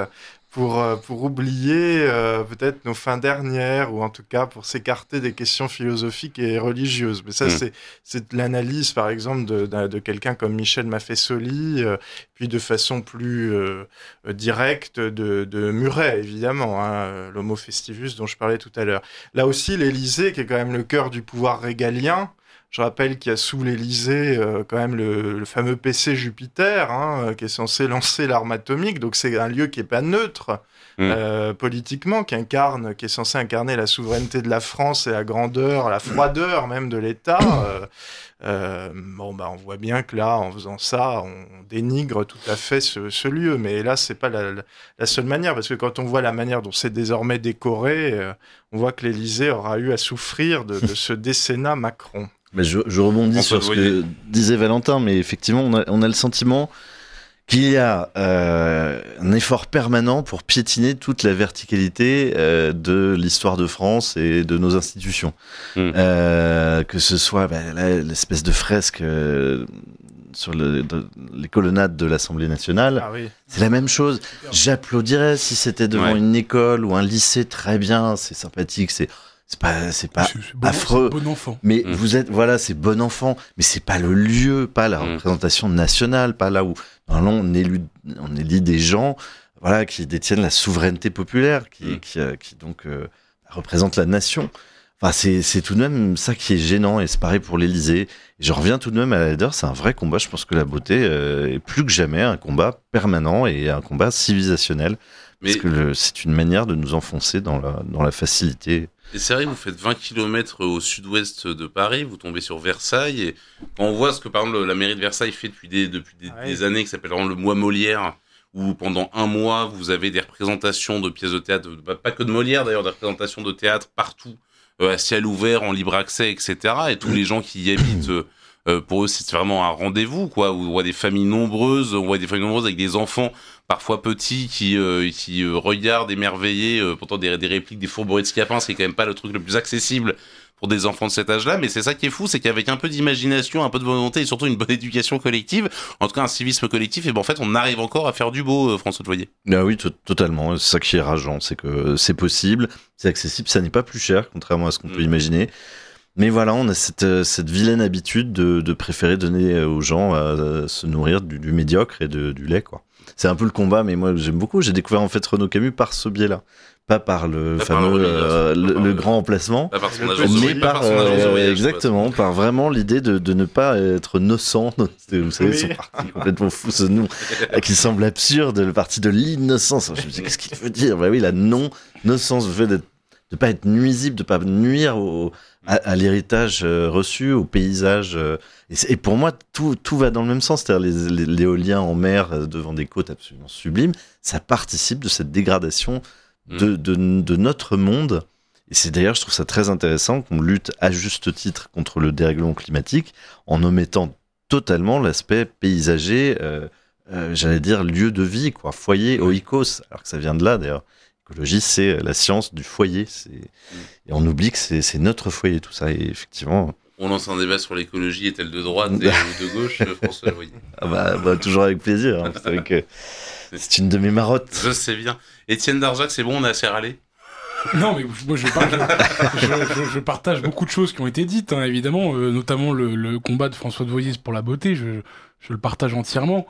pour, euh, pour oublier euh, peut-être nos fins dernières, ou en tout cas pour s'écarter des questions philosophiques et religieuses. Mais ça, mmh. c'est, c'est l'analyse, par exemple, de, de, de quelqu'un comme Michel Maffesoli, euh, puis de façon plus euh, directe de, de Muret, évidemment, hein, l'Homo festivus dont je parlais tout à l'heure. Là aussi, l'Élysée, qui est quand même le cœur du pouvoir régalien. Je rappelle qu'il y a sous l'Élysée euh, quand même le, le fameux P C Jupiter, hein, qui est censé lancer l'arme atomique. Donc c'est un lieu qui est pas neutre mmh. euh, politiquement, qui incarne, qui est censé incarner la souveraineté de la France et la grandeur, la froideur même de l'État. Euh, euh, bon, bah on voit bien que là, en faisant ça, on dénigre tout à fait ce, ce lieu. Mais là, c'est pas la, la, la seule manière, parce que quand on voit la manière dont c'est désormais décoré, euh, on voit que l'Élysée aura eu à souffrir de, de ce décennat Macron. Mais je, je rebondis sur ce que disait Valentin, mais effectivement, on a, on a le sentiment qu'il y a euh, un effort permanent pour piétiner toute la verticalité euh, de l'histoire de France et de nos institutions. Mmh. Euh, que ce soit bah, là, l'espèce de fresque euh, sur le, de, les colonnades de l'Assemblée nationale, ah oui. c'est la même chose. J'applaudirais si c'était devant ouais. une école ou un lycée, très bien, c'est sympathique, c'est... C'est pas, c'est pas c'est, c'est bon, affreux. C'est bon enfant. Mais mmh. vous êtes, voilà, c'est bon enfant. Mais c'est pas le lieu, pas la mmh. représentation nationale, pas là où, normalement, on élit, on élit des gens, voilà, qui détiennent la souveraineté populaire, qui, mmh. qui, qui, qui donc, euh, représentent la nation. Enfin, c'est, c'est tout de même ça qui est gênant, et c'est pareil pour l'Élysée. Et je reviens tout de même à la laideur, c'est un vrai combat. Je pense que la beauté euh, est plus que jamais un combat permanent et un combat civilisationnel. Mais... Parce que le, c'est une manière de nous enfoncer dans la, dans la facilité. Et c'est vrai, vous faites vingt kilomètres au sud-ouest de Paris, vous tombez sur Versailles, et quand on voit ce que, par exemple, la mairie de Versailles fait depuis des, depuis des, ouais. des années, qui s'appelle vraiment le mois Molière, où pendant un mois, vous avez des représentations de pièces de théâtre, pas que de Molière d'ailleurs, des représentations de théâtre partout, euh, à ciel ouvert, en libre accès, et cetera. Et tous les gens qui y habitent, euh, pour eux, c'est vraiment un rendez-vous, quoi, où on voit des familles nombreuses, on voit des familles nombreuses avec des enfants parfois petits qui euh, qui euh, regardent émerveillés, euh, pourtant des, des répliques des fourberies de Scapin, ce qui est quand même pas le truc le plus accessible pour des enfants de cet âge-là, mais c'est ça qui est fou, c'est qu'avec un peu d'imagination, un peu de volonté et surtout une bonne éducation collective, en tout cas un civisme collectif, et ben en fait on arrive encore à faire du beau, euh, François Devoyer. Ah oui, t- totalement, c'est ça qui est rageant, c'est que c'est possible, c'est accessible, ça n'est pas plus cher, contrairement à ce qu'on mmh. peut imaginer. Mais voilà, on a cette, cette vilaine habitude de, de préférer donner aux gens à, à se nourrir du, du médiocre et de, du lait, quoi. C'est un peu le combat, mais moi j'aime beaucoup. J'ai découvert en fait Renaud Camus par ce biais-là, pas par le pas fameux, par euh, le, le, le grand emplacement, pas par son mais par, par son euh, voyage, exactement, quoi. Par vraiment l'idée de, de ne pas être innocent. Vous savez, oui. Son parti complètement fou, ce nom qui semble absurde, le parti de l'innocence. Je me dis, qu'est-ce qu'il veut dire? Bah oui, la non-innocence, le fait d'être, de pas être nuisible, de pas nuire au, à, à l'héritage euh, reçu, au paysage. Euh, et, et pour moi, tout, tout va dans le même sens. C'est-à-dire les, les, l'éolien en mer euh, devant des côtes absolument sublimes, ça participe de cette dégradation de, de, de notre monde. Et c'est d'ailleurs, je trouve ça très intéressant qu'on lutte à juste titre contre le dérèglement climatique en omettant totalement l'aspect paysager, euh, euh, j'allais dire lieu de vie, quoi, foyer, oikos, alors que ça vient de là d'ailleurs. L'écologie, c'est la science du foyer. C'est... Et on oublie que c'est, c'est notre foyer, tout ça. Et effectivement... On lance un débat sur l'écologie, est-elle de droite et, ou de gauche, François Devoyer? Ah bah, bah, toujours avec plaisir. Hein. C'est vrai que c'est une de mes marottes. Je sais bien. Étienne Darjac, c'est bon, on a assez râlé? Non, mais moi je, partage, je, je, je partage beaucoup de choses qui ont été dites, hein, évidemment, euh, notamment le, le combat de François Devoyer pour la beauté, je, je le partage entièrement.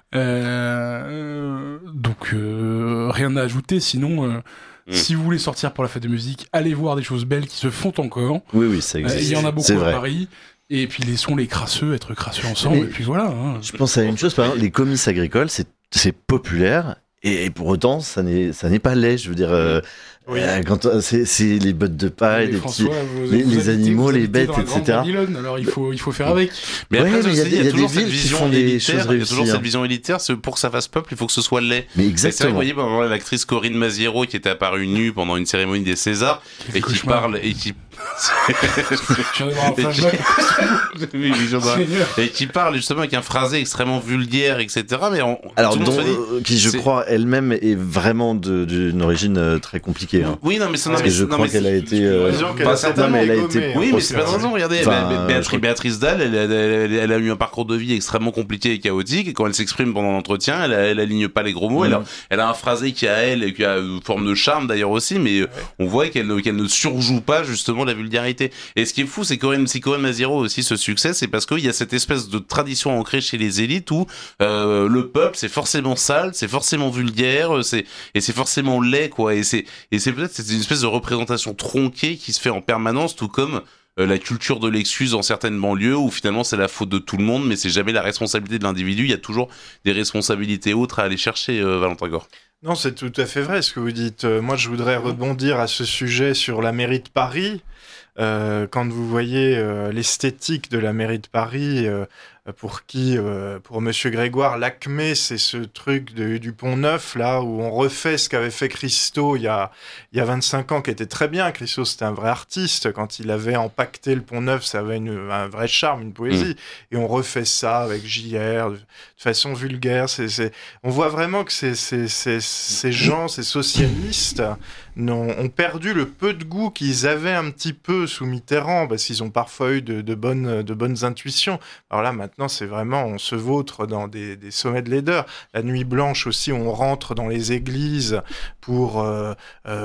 Euh, donc euh, rien à ajouter, sinon euh, mmh. si vous voulez sortir pour la fête de musique, allez voir des choses belles qui se font encore. Oui, oui, ça existe. Il euh, y en a beaucoup à Paris. Et puis laissons les crasseux être crasseux ensemble. Mais et puis voilà. Hein. Je pense à une chose, par exemple, les comices agricoles, c'est, c'est populaire. Et pour autant, ça n'est, ça n'est pas laid. Je veux dire, euh, oui. euh, quand c'est, c'est les bottes de paille, les, François, petits, vous, les, vous les habitez, animaux, les bêtes, et cetera. Alors il faut, il faut faire avec. Mais ouais, après, il y a, y a, y a toujours cette vision élitaire. Il y a toujours cette vision élitaire. Pour que ça fasse peuple, il faut que ce soit laid. Mais exactement. Vous voyez, par exemple, l'actrice Corinne Maziero qui était apparue nue pendant une cérémonie des Césars et qui parle et qui Je viens d'avoir un flashback. Oui, et qui parle justement avec un phrasé extrêmement vulgaire, et cetera. Mais on, alors, dont, dit, euh, qui je crois elle-même est vraiment de, d'une origine euh, très compliquée. Hein. Oui, non, mais c'est parce non, mais, que je non, crois mais qu'elle a été. Euh, pas non, mais elle a été. Oui, mais c'est pas de raison. Regardez, enfin, Béatrice, Béatrice Dalle, elle, elle, elle, elle a eu un parcours de vie extrêmement compliqué et chaotique. Et quand elle s'exprime pendant l'entretien, elle, elle aligne pas les gros mots. Mmh. Elle, a, elle a un phrasé qui a elle et qui a une forme de charme d'ailleurs aussi, mais ouais. on voit qu'elle, qu'elle ne surjoue pas justement la vulgarité. Et ce qui est fou, c'est que si Corinne Maziero aussi ce succès, c'est parce qu'il y a cette espèce de tradition ancrée chez les élites où euh, le peuple c'est forcément sale, c'est forcément vulgaire, c'est et c'est forcément laid quoi. Et c'est et c'est peut-être c'est une espèce de représentation tronquée qui se fait en permanence, tout comme euh, la culture de l'excuse dans certaines banlieues où finalement c'est la faute de tout le monde, mais c'est jamais la responsabilité de l'individu. Il y a toujours des responsabilités autres à aller chercher, euh, Valentin Gore. Non, c'est tout à fait vrai ce que vous dites. Euh, moi, je voudrais rebondir à ce sujet sur la mairie de Paris. Euh, quand vous voyez euh, l'esthétique de la mairie de Paris, euh, pour qui, euh, pour Monsieur Grégoire, l'acmé, c'est ce truc de, du Pont-Neuf, là, où on refait ce qu'avait fait Christo il y a, il y a vingt-cinq ans, qui était très bien. Christo, c'était un vrai artiste. Quand il avait empaqueté le Pont-Neuf, ça avait une, un vrai charme, une poésie. Mmh. Et on refait ça avec J R, de, de façon vulgaire. C'est, c'est... On voit vraiment que c'est, c'est, c'est, ces gens, ces socialistes, ont, ont perdu le peu de goût qu'ils avaient un petit peu sous Mitterrand, parce qu'ils ont parfois eu de, de, bonnes, de bonnes intuitions. Alors là, maintenant, Maintenant, c'est vraiment, on se vautre dans des, des sommets de laideur. La nuit blanche aussi, on rentre dans les églises pour euh,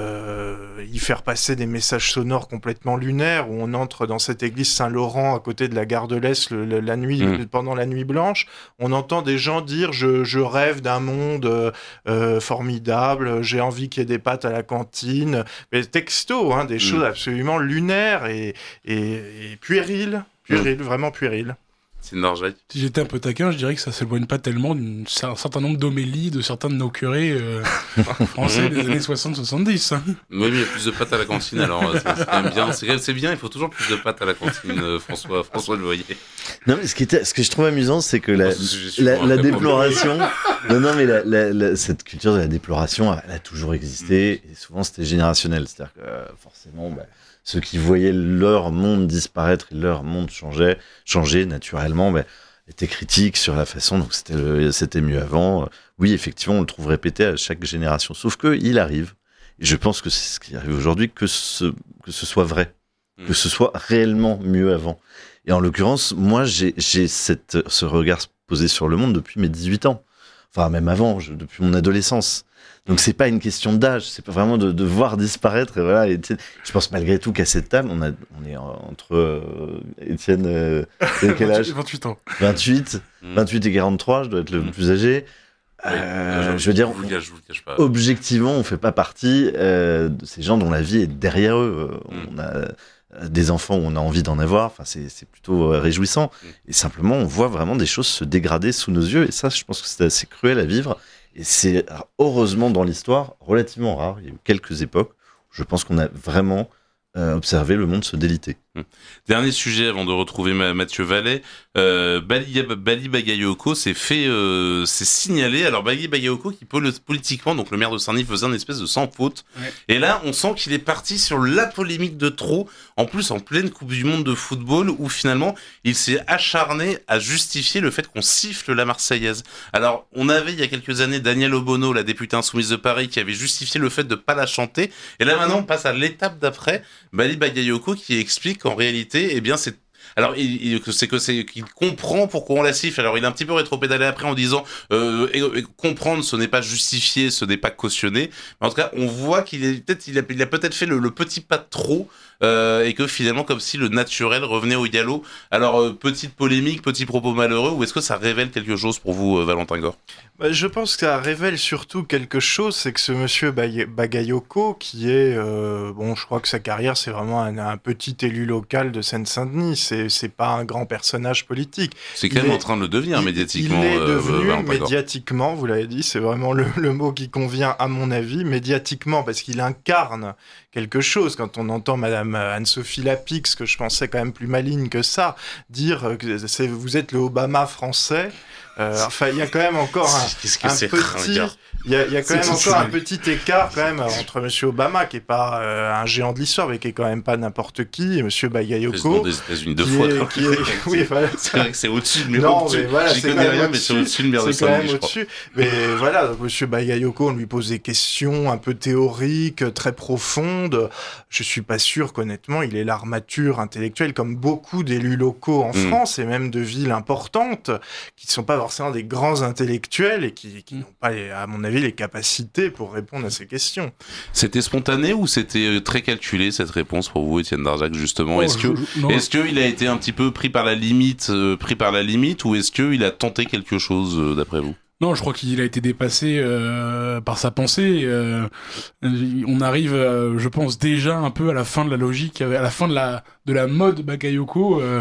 euh, y faire passer des messages sonores complètement lunaires, où on entre dans cette église Saint-Laurent à côté de la gare de l'Est le, le, la nuit, mmh. pendant la nuit blanche. On entend des gens dire je, je rêve d'un monde euh, formidable, j'ai envie qu'il y ait des pâtes à la cantine. Mais texto, hein, des mmh. choses absolument lunaires et, et, et puériles, puériles, mmh. vraiment puériles. Si j'étais un peu taquin, je dirais que ça s'éloigne pas tellement d'un certain nombre d'homélies de certains de nos curés euh, français des années soixante soixante-dix. Hein. Oui, mais il y a plus de pâtes à la cantine, alors c'est, c'est quand même bien. C'est, c'est bien, il faut toujours plus de pâtes à la cantine, euh, François, François Levoyer. Non, mais ce, qui était, ce que je trouve amusant, c'est que la, la, la déploration... non, non, mais la, la, la, cette culture de la déploration, elle a toujours existé, mmh. et souvent c'était générationnel. C'est-à-dire que euh, forcément... Bah, ceux qui voyaient leur monde disparaître et leur monde changer, changer naturellement, ben, étaient critiques sur la façon dont c'était, le, c'était mieux avant. Oui, effectivement, on le trouve répété à chaque génération. Sauf qu'il arrive, et je pense que c'est ce qui arrive aujourd'hui, que ce, que ce soit vrai, mmh. que ce soit réellement mieux avant. Et en l'occurrence, moi, j'ai, j'ai cette, ce regard posé sur le monde depuis mes dix-huit ans. Enfin, même avant, je, depuis mon adolescence. Donc c'est pas une question d'âge, c'est pas vraiment de, de voir disparaître. Et voilà. Et je pense malgré tout qu'à cette table, on a, on est entre euh, Étienne, euh, quel âge ? vingt-huit ans. vingt-huit, vingt-huit et quarante-trois, je dois être le mmh. plus âgé. Euh, ouais, je, je veux dire, je vous le cache pas. Objectivement, on fait pas partie euh, de ces gens dont la vie est derrière eux. Mmh. On a des enfants où on a envie d'en avoir. Enfin, c'est, c'est plutôt réjouissant. Mmh. Et simplement, on voit vraiment des choses se dégrader sous nos yeux. Et ça, je pense que c'est assez cruel à vivre. Et c'est heureusement dans l'histoire relativement rare. Il y a eu quelques époques où je pense qu'on a vraiment euh, observé le monde se déliter. Mmh. Dernier sujet avant de retrouver ma- Mathieu Vallet. Euh, Bali, Bali Bagayoko s'est fait, euh, s'est signalé. Alors Bali Bagayoko qui politiquement, donc le maire de Saint-Denis faisait une espèce de sans faute. Ouais. Et là, on sent qu'il est parti sur la polémique de trop. En plus, en pleine Coupe du Monde de football, où finalement, il s'est acharné à justifier le fait qu'on siffle la Marseillaise. Alors, on avait il y a quelques années Danielle Obono, la députée insoumise de Paris, qui avait justifié le fait de pas la chanter. Et là, maintenant, on passe à l'étape d'après. Bali Bagayoko qui explique qu'en réalité, eh bien, c'est Alors, il, il, c'est que c'est qu'il comprend pourquoi on la siffle. Alors, il est un petit peu rétropédalé après en disant euh, et, et, comprendre, ce n'est pas justifié, ce n'est pas cautionné. Mais en tout cas, on voit qu'il est peut-être, il a, il a peut-être fait le, le petit pas de trop euh, et que finalement, comme si le naturel revenait au galop. Alors, euh, petite polémique, petit propos malheureux, ou est-ce que ça révèle quelque chose pour vous, euh, Valentin Gore ? Bah, je pense que ça révèle surtout quelque chose, c'est que ce monsieur Bagayoko, qui est, euh, bon, je crois que sa carrière, c'est vraiment un, un petit élu local de Seine-Saint-Denis. C'est, c'est pas un grand personnage politique. C'est quand il même est, en train de le devenir médiatiquement. Il est devenu euh, médiatiquement, vous l'avez dit, c'est vraiment le, le mot qui convient à mon avis, médiatiquement, parce qu'il incarne quelque chose. Quand on entend Madame Anne-Sophie Lapix, que je pensais quand même plus maligne que ça, dire que c'est, vous êtes le Obama français. Euh, enfin, il y a quand même encore un, Qu'est-ce que un c'est petit, Il y a, il y a quand même encore un petit écart quand même entre Monsieur Obama, qui est pas euh, un géant de l'histoire, mais qui est quand même pas n'importe qui, et Monsieur Bagayoko, des États-Unis deux qui fois. Est, qui est, oui, voilà. C'est vrai que c'est au-dessus de Non, mais voilà, J'y c'est connais rien, au-dessus. mais c'est au-dessus de Merde C'est quand même Sandy, au-dessus. Mais voilà, donc Monsieur Bagayoko, on lui pose des questions un peu théoriques, très profondes. Je suis pas sûr qu'honnêtement, il ait l'armature intellectuelle comme beaucoup d'élus locaux en mmh. France et même de villes importantes qui ne sont pas forcément des grands intellectuels et qui, qui n'ont pas, les, à mon avis, les capacités pour répondre à ces questions. C'était spontané ou c'était très calculé cette réponse pour vous, Étienne Darzac, justement? Oh, Est-ce que, je, est-ce qu'il a été un petit peu pris par la limite, euh, pris par la limite, ou est-ce qu'il a tenté quelque chose, euh, d'après vous? Non, je crois qu'il a été dépassé euh, par sa pensée. Euh, on arrive, euh, je pense, déjà un peu à la fin de la logique, à la fin de la de la mode Bagayoko. Euh,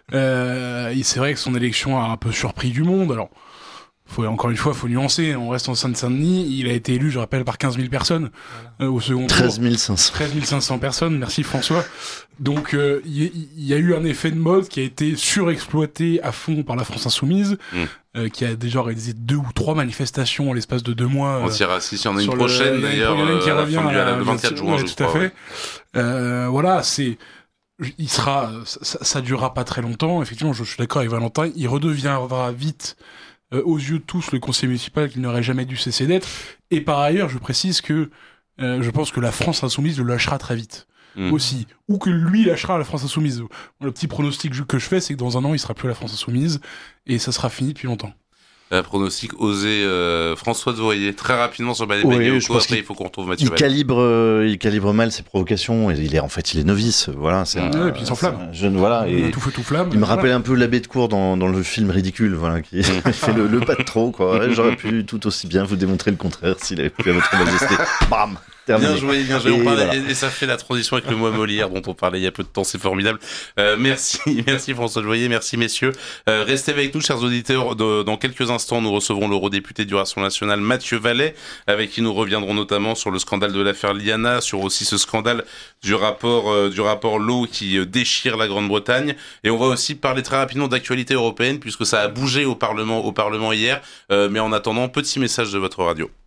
euh, et c'est vrai que son élection a un peu surpris du monde. Alors, faut, encore une fois, faut nuancer. On reste en Seine-Saint-Denis. Il a été élu, je rappelle, par quinze mille personnes euh, au second tour. treize mille cinq cents. treize mille cinq cents personnes. Merci François. Donc, il euh, y, y a eu un effet de mode qui a été surexploité à fond par la France Insoumise. Mmh. Euh, qui a déjà réalisé deux ou trois manifestations en l'espace de deux mois. Antiraciste, il y en a une prochaine le, d'ailleurs, il y en a une qui euh, revient à la, à, le vingt-quatre juin, ouais, je tout crois. à fait. Ouais. Euh, voilà, c'est, il sera, ça, ça durera pas très longtemps. Effectivement, je, je suis d'accord avec Valentin. Il redeviendra vite, euh, aux yeux de tous, le conseil municipal qu'il n'aurait jamais dû cesser d'être. Et par ailleurs, je précise que euh, je pense que la France insoumise le lâchera très vite. Mmh. Aussi, ou que lui lâchera la France insoumise. Le petit pronostic que je fais, c'est que dans un an, il sera plus à la France insoumise et ça sera fini depuis longtemps. Euh, pronostic osé, euh, François Devoyer, très rapidement sur Bagayoko. Oui, Après, il faut qu'on retrouve Mathieu il Vallet. calibre, euh, il calibre mal ses provocations. Et il est en fait, il est novice. Voilà, c'est mmh. un, ouais, et puis il s'enflamme. Jeune, voilà. Et tout feu tout flamme. Il me voilà. rappelle un peu l'abbé de cour dans, dans le film Ridicule, voilà, qui fait le, le pas de trop, quoi. Ouais, j'aurais pu tout aussi bien vous démontrer le contraire s'il avait pu à votre majesté. Bam. Terminé. Bien joué, bien joué. Et, On parlait, voilà. et ça fait la transition avec le mot Molière dont on parlait il y a peu de temps, c'est formidable. Euh, merci, merci François Devoyer, merci messieurs. Euh, restez avec nous, chers auditeurs. De, dans quelques instants, nous recevrons l'eurodéputé du Rassemblement national, Mathieu Vallet, avec qui nous reviendrons notamment sur le scandale de l'affaire Liana, sur aussi ce scandale du rapport, euh, du rapport Law qui euh, déchire la Grande-Bretagne. Et on va aussi parler très rapidement d'actualité européenne, puisque ça a bougé au Parlement, au Parlement hier. Euh, mais en attendant, petit message de votre radio.